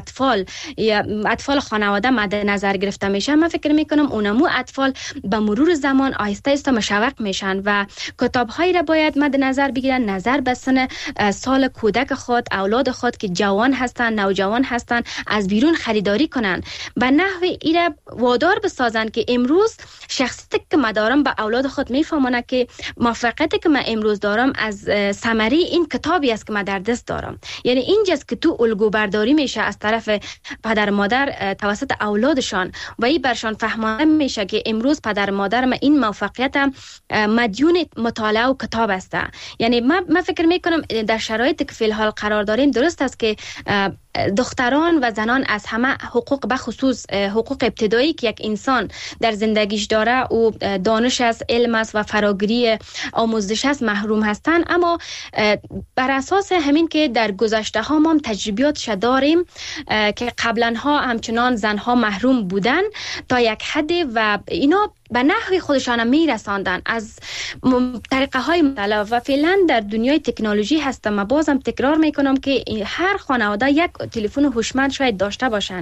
اطفال خانواده مد نظر گرفته میشه، من فکر میکنم اونمو اطفال به مرور زمان آهسته آهسته مشوق میشن و کتاب هایی را باید مد نظر بگیرن نظر به سن سال کودک خود، اولاد خود که جوان هستن، نوجوان هستن، از بیرون خریداری کنن به نحوی ایره وادار بسازن که امروز شخصیتی که من دارم به اولاد خود میفهمونه که موفقیتی که من امروز دارم از ثمره این کتابی است که من در دست دارم. یعنی اینجاست که تو الگو برداری میشه از طرف پدر مادر توسط اولادشان و این برشان فهمانه میشه که امروز پدر مادر من این موفقیت مدیون مطالعه و کتاب است. یعنی من فکر میکنم در شرایطی که فی الحال قرار داریم درست است که دختران و زنان از همه حقوق بخصوص حقوق ابتدایی که یک انسان در زندگیش داره و دانش است، علم است و فراگیری آموزش است محروم هستند. اما بر اساس همین که در گذشته ها ما تجربیاتش داریم که قبلا ها همچنان زنها محروم بودن تا یک حد و اینا به نحوی خودشان میرساندن از طریقه های مختلف و فعلا در دنیای تکنولوژی هستم. ما بازم تکرار میکنم که هر خانواده یک تلفن هوشمند شاید داشته باشن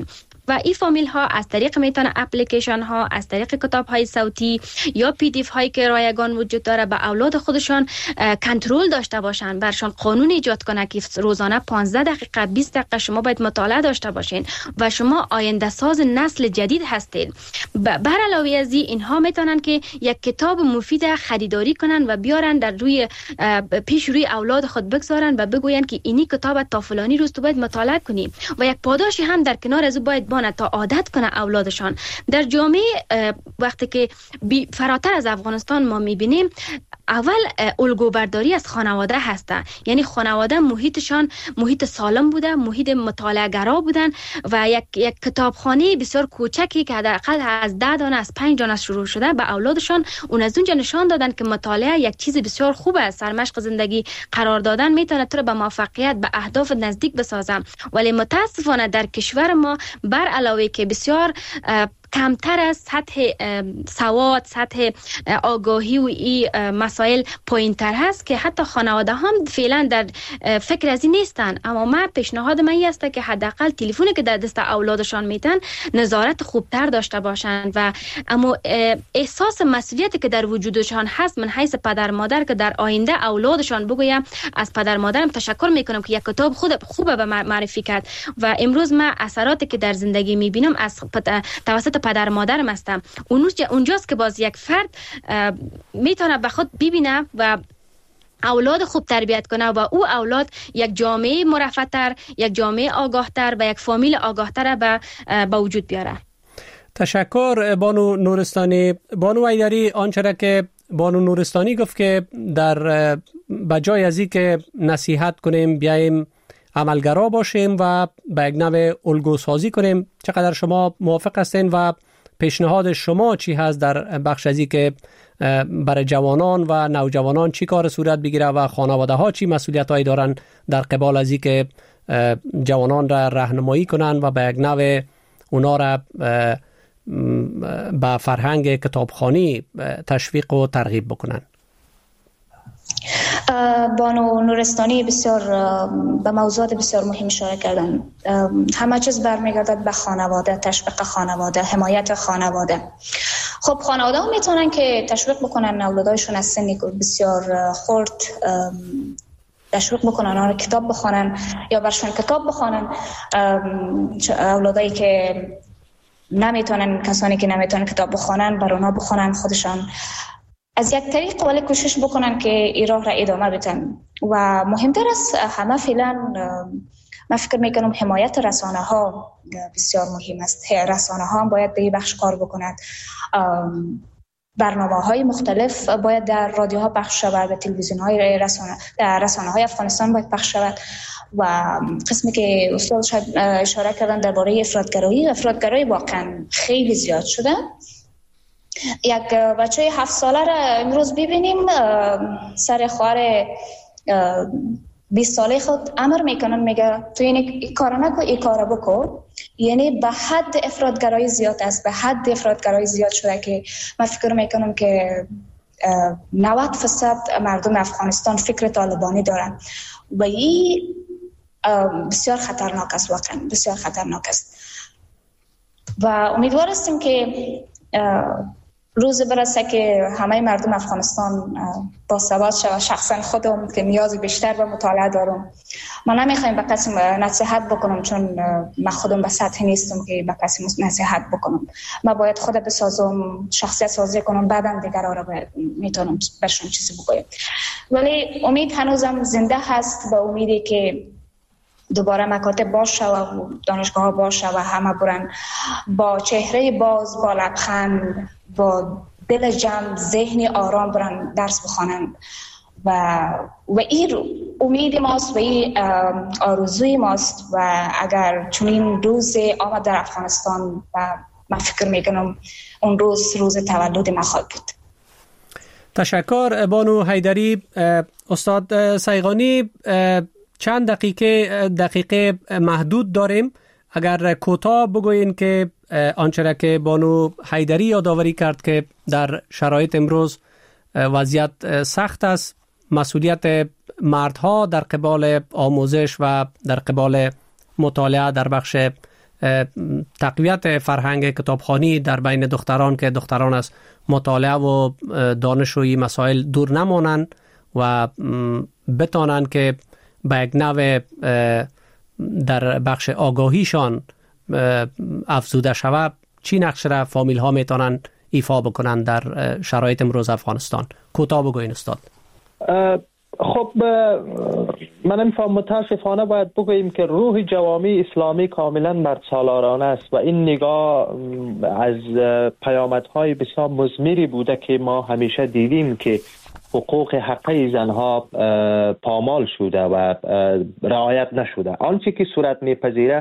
و این فامیل ها از طریق میتونه اپلیکیشن ها، از طریق کتاب های صوتی یا پی دی اف هایی که رایگان وجود داره به اولاد خودشان کنترل داشته باشن، برشان قانون ایجاد کنه که روزانه 15 دقیقه 20 دقیقه شما باید مطالعه داشته باشین و شما آینده ساز نسل جدید هستید. بر علاوه از اینها میتونن که یک کتاب مفید خریداری کنن و بیارن در روی پیش روی اولاد خود بگذارن و بگوین که اینی کتاب تا فلانی روز تو باید مطالعه کنی و یک پاداشی هم در کنار از باید بانه تا عادت کنه اولادشان. در جامعه وقتی که فراتر از افغانستان ما میبینیم اول الگوبرداری از خانواده هسته، یعنی خانواده محیطشان محیط سالم بوده، محیط مطالعه گرا بودن و یک کتابخانه بسیار کوچکی که حداقل از 10 دانه از 5 دانه شروع شده به اولادشان اون از اونجا نشان دادن که مطالعه یک چیز بسیار خوبه، سرمشق زندگی قرار دادن میتونه تو رو به موفقیت به اهداف نزدیک بسازه. ولی متاسفانه در کشور ما بر علاوه که بسیار کمتر از سطح سواد، سطح آگاهی و این مسائل پایین‌تر هست که حتی خانواده هم فعلا در فکر از این نیستن. اما من پیشنهاد من است که حداقل تلفنی که در دست اولادشان میتن نظارت خوبتر داشته باشند و اما احساس مسئولیتی که در وجودشان هست من حیث پدر مادر که در آینده اولادشان بگویم از پدر مادرم تشکر میکنم که یک کتاب خوبه به معرفی کرد و امروز من اثراتی که در زندگی میبینم از توسط پدر مادرم هستم. اونجاست که باز یک فرد میتونه به خود ببینه و اولاد خوب تربیت کنه و او اولاد یک جامعه مرفه‌تر، یک جامعه آگاهتر و یک فامیل آگاهتر به وجود بیاره. تشکر بانو نورستانی. بانو حیدری، آنچه که بانو نورستانی گفت که در بجای از این که نصیحت کنیم بیایم عملگرا باشیم و به یک نوع الگو سازی کنیم، چقدر شما موافق هستین و پیشنهاد شما چی هست در بخش ازی که برای جوانان و نوجوانان چی کار صورت بگیره و خانواده ها چی مسئولیت هایی دارن در قبال ازی که جوانان را راهنمایی کنن و به یک نوع اونا را به فرهنگ کتابخوانی تشویق و ترغیب بکنن؟ بانو نورستانی بسیار به موضوعات بسیار مهم اشاره کردن. همه چیز برمیگردد به خانواده، تشویق خانواده، حمایت خانواده. خب خانواده ها میتونن که تشویق بکنن اولادایشون از سنی بسیار خرد تشویق بکنن آنها کتاب بخونن یا برشون کتاب بخونن. اولادایی که نمیتونن، کسانی که نمیتونن کتاب بخونن بر اونها بخونن خودشان از یک طریق، ولی کوشش بکنن که این راه را ادامه بدن. و مهمتر از همه فعلا من فکر میکنم حمایت رسانه ها بسیار مهم است. رسانه ها هم باید به این بخش کار بکنند. برنامه های مختلف باید در رادیو ها پخش شود، به تلویزیون های رسانه های افغانستان باید پخش شود. و قسمی که استاد اشاره کردن درباره افرادگرایی واقعا خیلی زیاد شده. یک بچه 7 ساله را امروز ببینیم سر خواهر 20 ساله خود امر میکنن، میگه تو این کار نکن، این کار بکن. یعنی به حد افرادگرایی زیاد است، به حد افرادگرایی زیاد شده که من فکر میکنم که 90% مردم افغانستان فکر طالبانی دارن و این بسیار خطرناک است، واقعا بسیار خطرناک است. و امیدوار هستیم که روز برسه که همه مردم افغانستان با ثبات شود. شخصا خودم که نیاز بیشتر به مطالعه دارم، من نمیخوایم به کسی نصیحت بکنم چون من خودم به سطح نیستم که به کسی نصیحت بکنم. من باید خود بسازم، شخصیت سازی کنم، بعدم دیگرها را میتونم برشون چیزی بگویم. ولی امید هنوزم زنده هست، با امیدی که دوباره مکاتب باشه و دانشگاه ها باشه و همه برن با چهره باز، با لبخند، با دل جمع، ذهنی آرام برن درس بخوانند. و این امید ماست و این آرزوی ماست. و اگر چنین روز آمد در افغانستان و من فکر میکنم اون روز تولد ما خواهد بود. تشکر بانو حیدری. استاد سیغانی، چند دقیقه محدود داریم. اگر کوتاه بگوین که آنچه که بانو حیدری یادآوری کرد که در شرایط امروز وضعیت سخت است، مسئولیت مردها در قبال آموزش و در قبال مطالعه در بخش تقویت فرهنگ کتابخوانی در بین دختران که دختران از مطالعه و دانش و این مسائل دور نمانند و بتانند که به یک نوع در بخش آگاهیشان افزوده شود، چی نقش را فامیل ها میتونند ایفا بکنند در شرایط امروز افغانستان؟ کوتاه بگوین استاد. خب من میفهم متاسفانه باید بگوییم که روح جوامع اسلامی کاملا مرد سالارانه است و این نگاه از پیامدهای بسیار مثمری بوده که ما همیشه دیدیم که حقوق حقی زنها پامال شده و رعایت نشده. آنچه که صورت میپذیره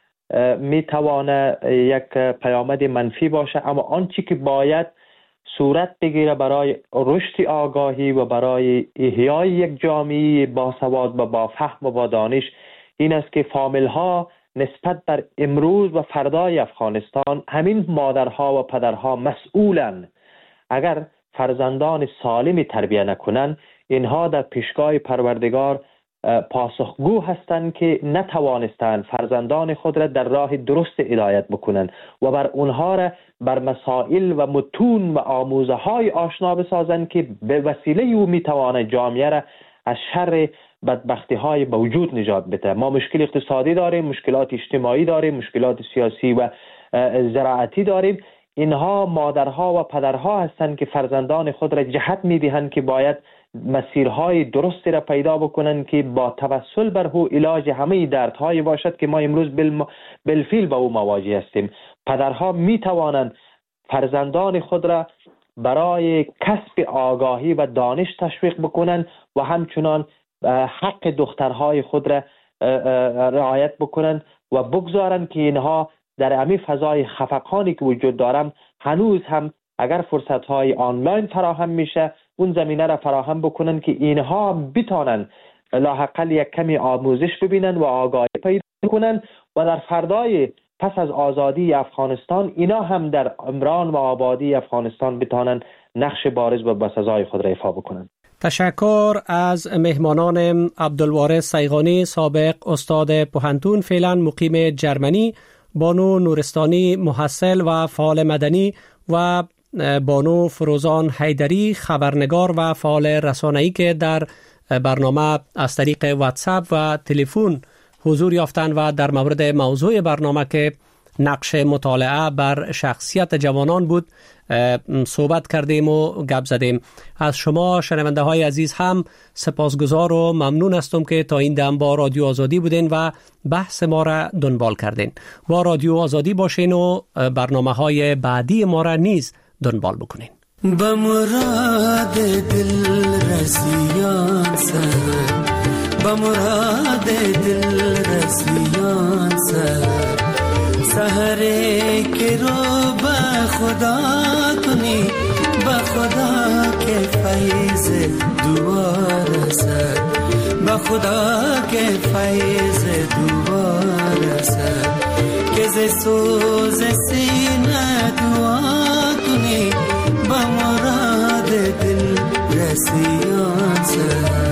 میتوانه یک پیامد منفی باشه، اما آنچه که باید صورت بگیره برای رشد آگاهی و برای احیای یک جامعه باسواد و با فهم و با دانش این است که فامیل ها نسبت بر امروز و فردای افغانستان، همین مادرها و پدرها مسئولن. اگر فرزندان سالمی تربیت نکنن، اینها در پیشگاه پروردگار پاسخگو هستند که نتوانستند فرزندان خود را در راه درست هدایت بکنند و بر اونها را بر مسائل و متون و آموزه های آشنا بسازند که به وسیله او میتواند جامعه را از شر بدبختی های موجود نجات بده. ما مشکل اقتصادی داریم، مشکلات اجتماعی داریم، مشکلات سیاسی و زراعتی داریم. اینها مادرها و پدرها هستند که فرزندان خود را جهت میدهند که باید مسیرهای درستی را پیدا بکنند که با توسل بر او علاج همه دردهای باشد که ما امروز بالفعل با او مواجه هستیم. پدرها می توانند فرزندان خود را برای کسب آگاهی و دانش تشویق بکنند و همچنان حق دخترهای خود را رعایت بکنند و بگذارند که اینها در همین فضای خفقانی که وجود دارم هنوز هم اگر فرصت‌های آنلاین فراهم میشه اون زمینه را فراهم بکنن که اینها بتانن لاحقل یک کمی آموزش ببینن و آگاهی پیدا کنن و در فردای پس از آزادی افغانستان اینا هم در عمران و آبادی افغانستان بتانن نقش بارز و بسزای خود را ایفا بکنن. تشکر از مهمانان عبدالوارث سیغانی، سابق استاد پوهنتون، فعلا مقیم جرمنی، بانو نورستانی محصل و فعال مدنی و بانو فروزان حیدری خبرنگار و فعال رسانه‌ای که در برنامه از طریق واتساپ و تلفن حضور یافتند و در مورد موضوع برنامه که نقش مطالعه بر شخصیت جوانان بود صحبت کردیم و گپ زدیم. از شما شنونده های عزیز هم سپاسگزار و ممنون هستم که تا این دم با رادیو آزادی بودین و بحث ما را دنبال کردین. با رادیو آزادی باشین و برنامه های بعدی ما را نیز دنبال بکنین. به مراد دل رسیان سر، به مراد دل رسیان سر، سحره که رو به خدا کنی، به خدا که فیض دوار سر، به خدا که فیض دوار سر، که ز سوز سینه دعا کنی، به مراد دل رسیان سر.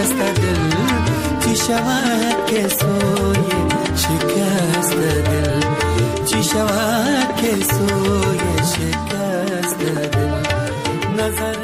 شکست دل چی شود که سوی شکست دل چی شود که سوی شکست دل نظر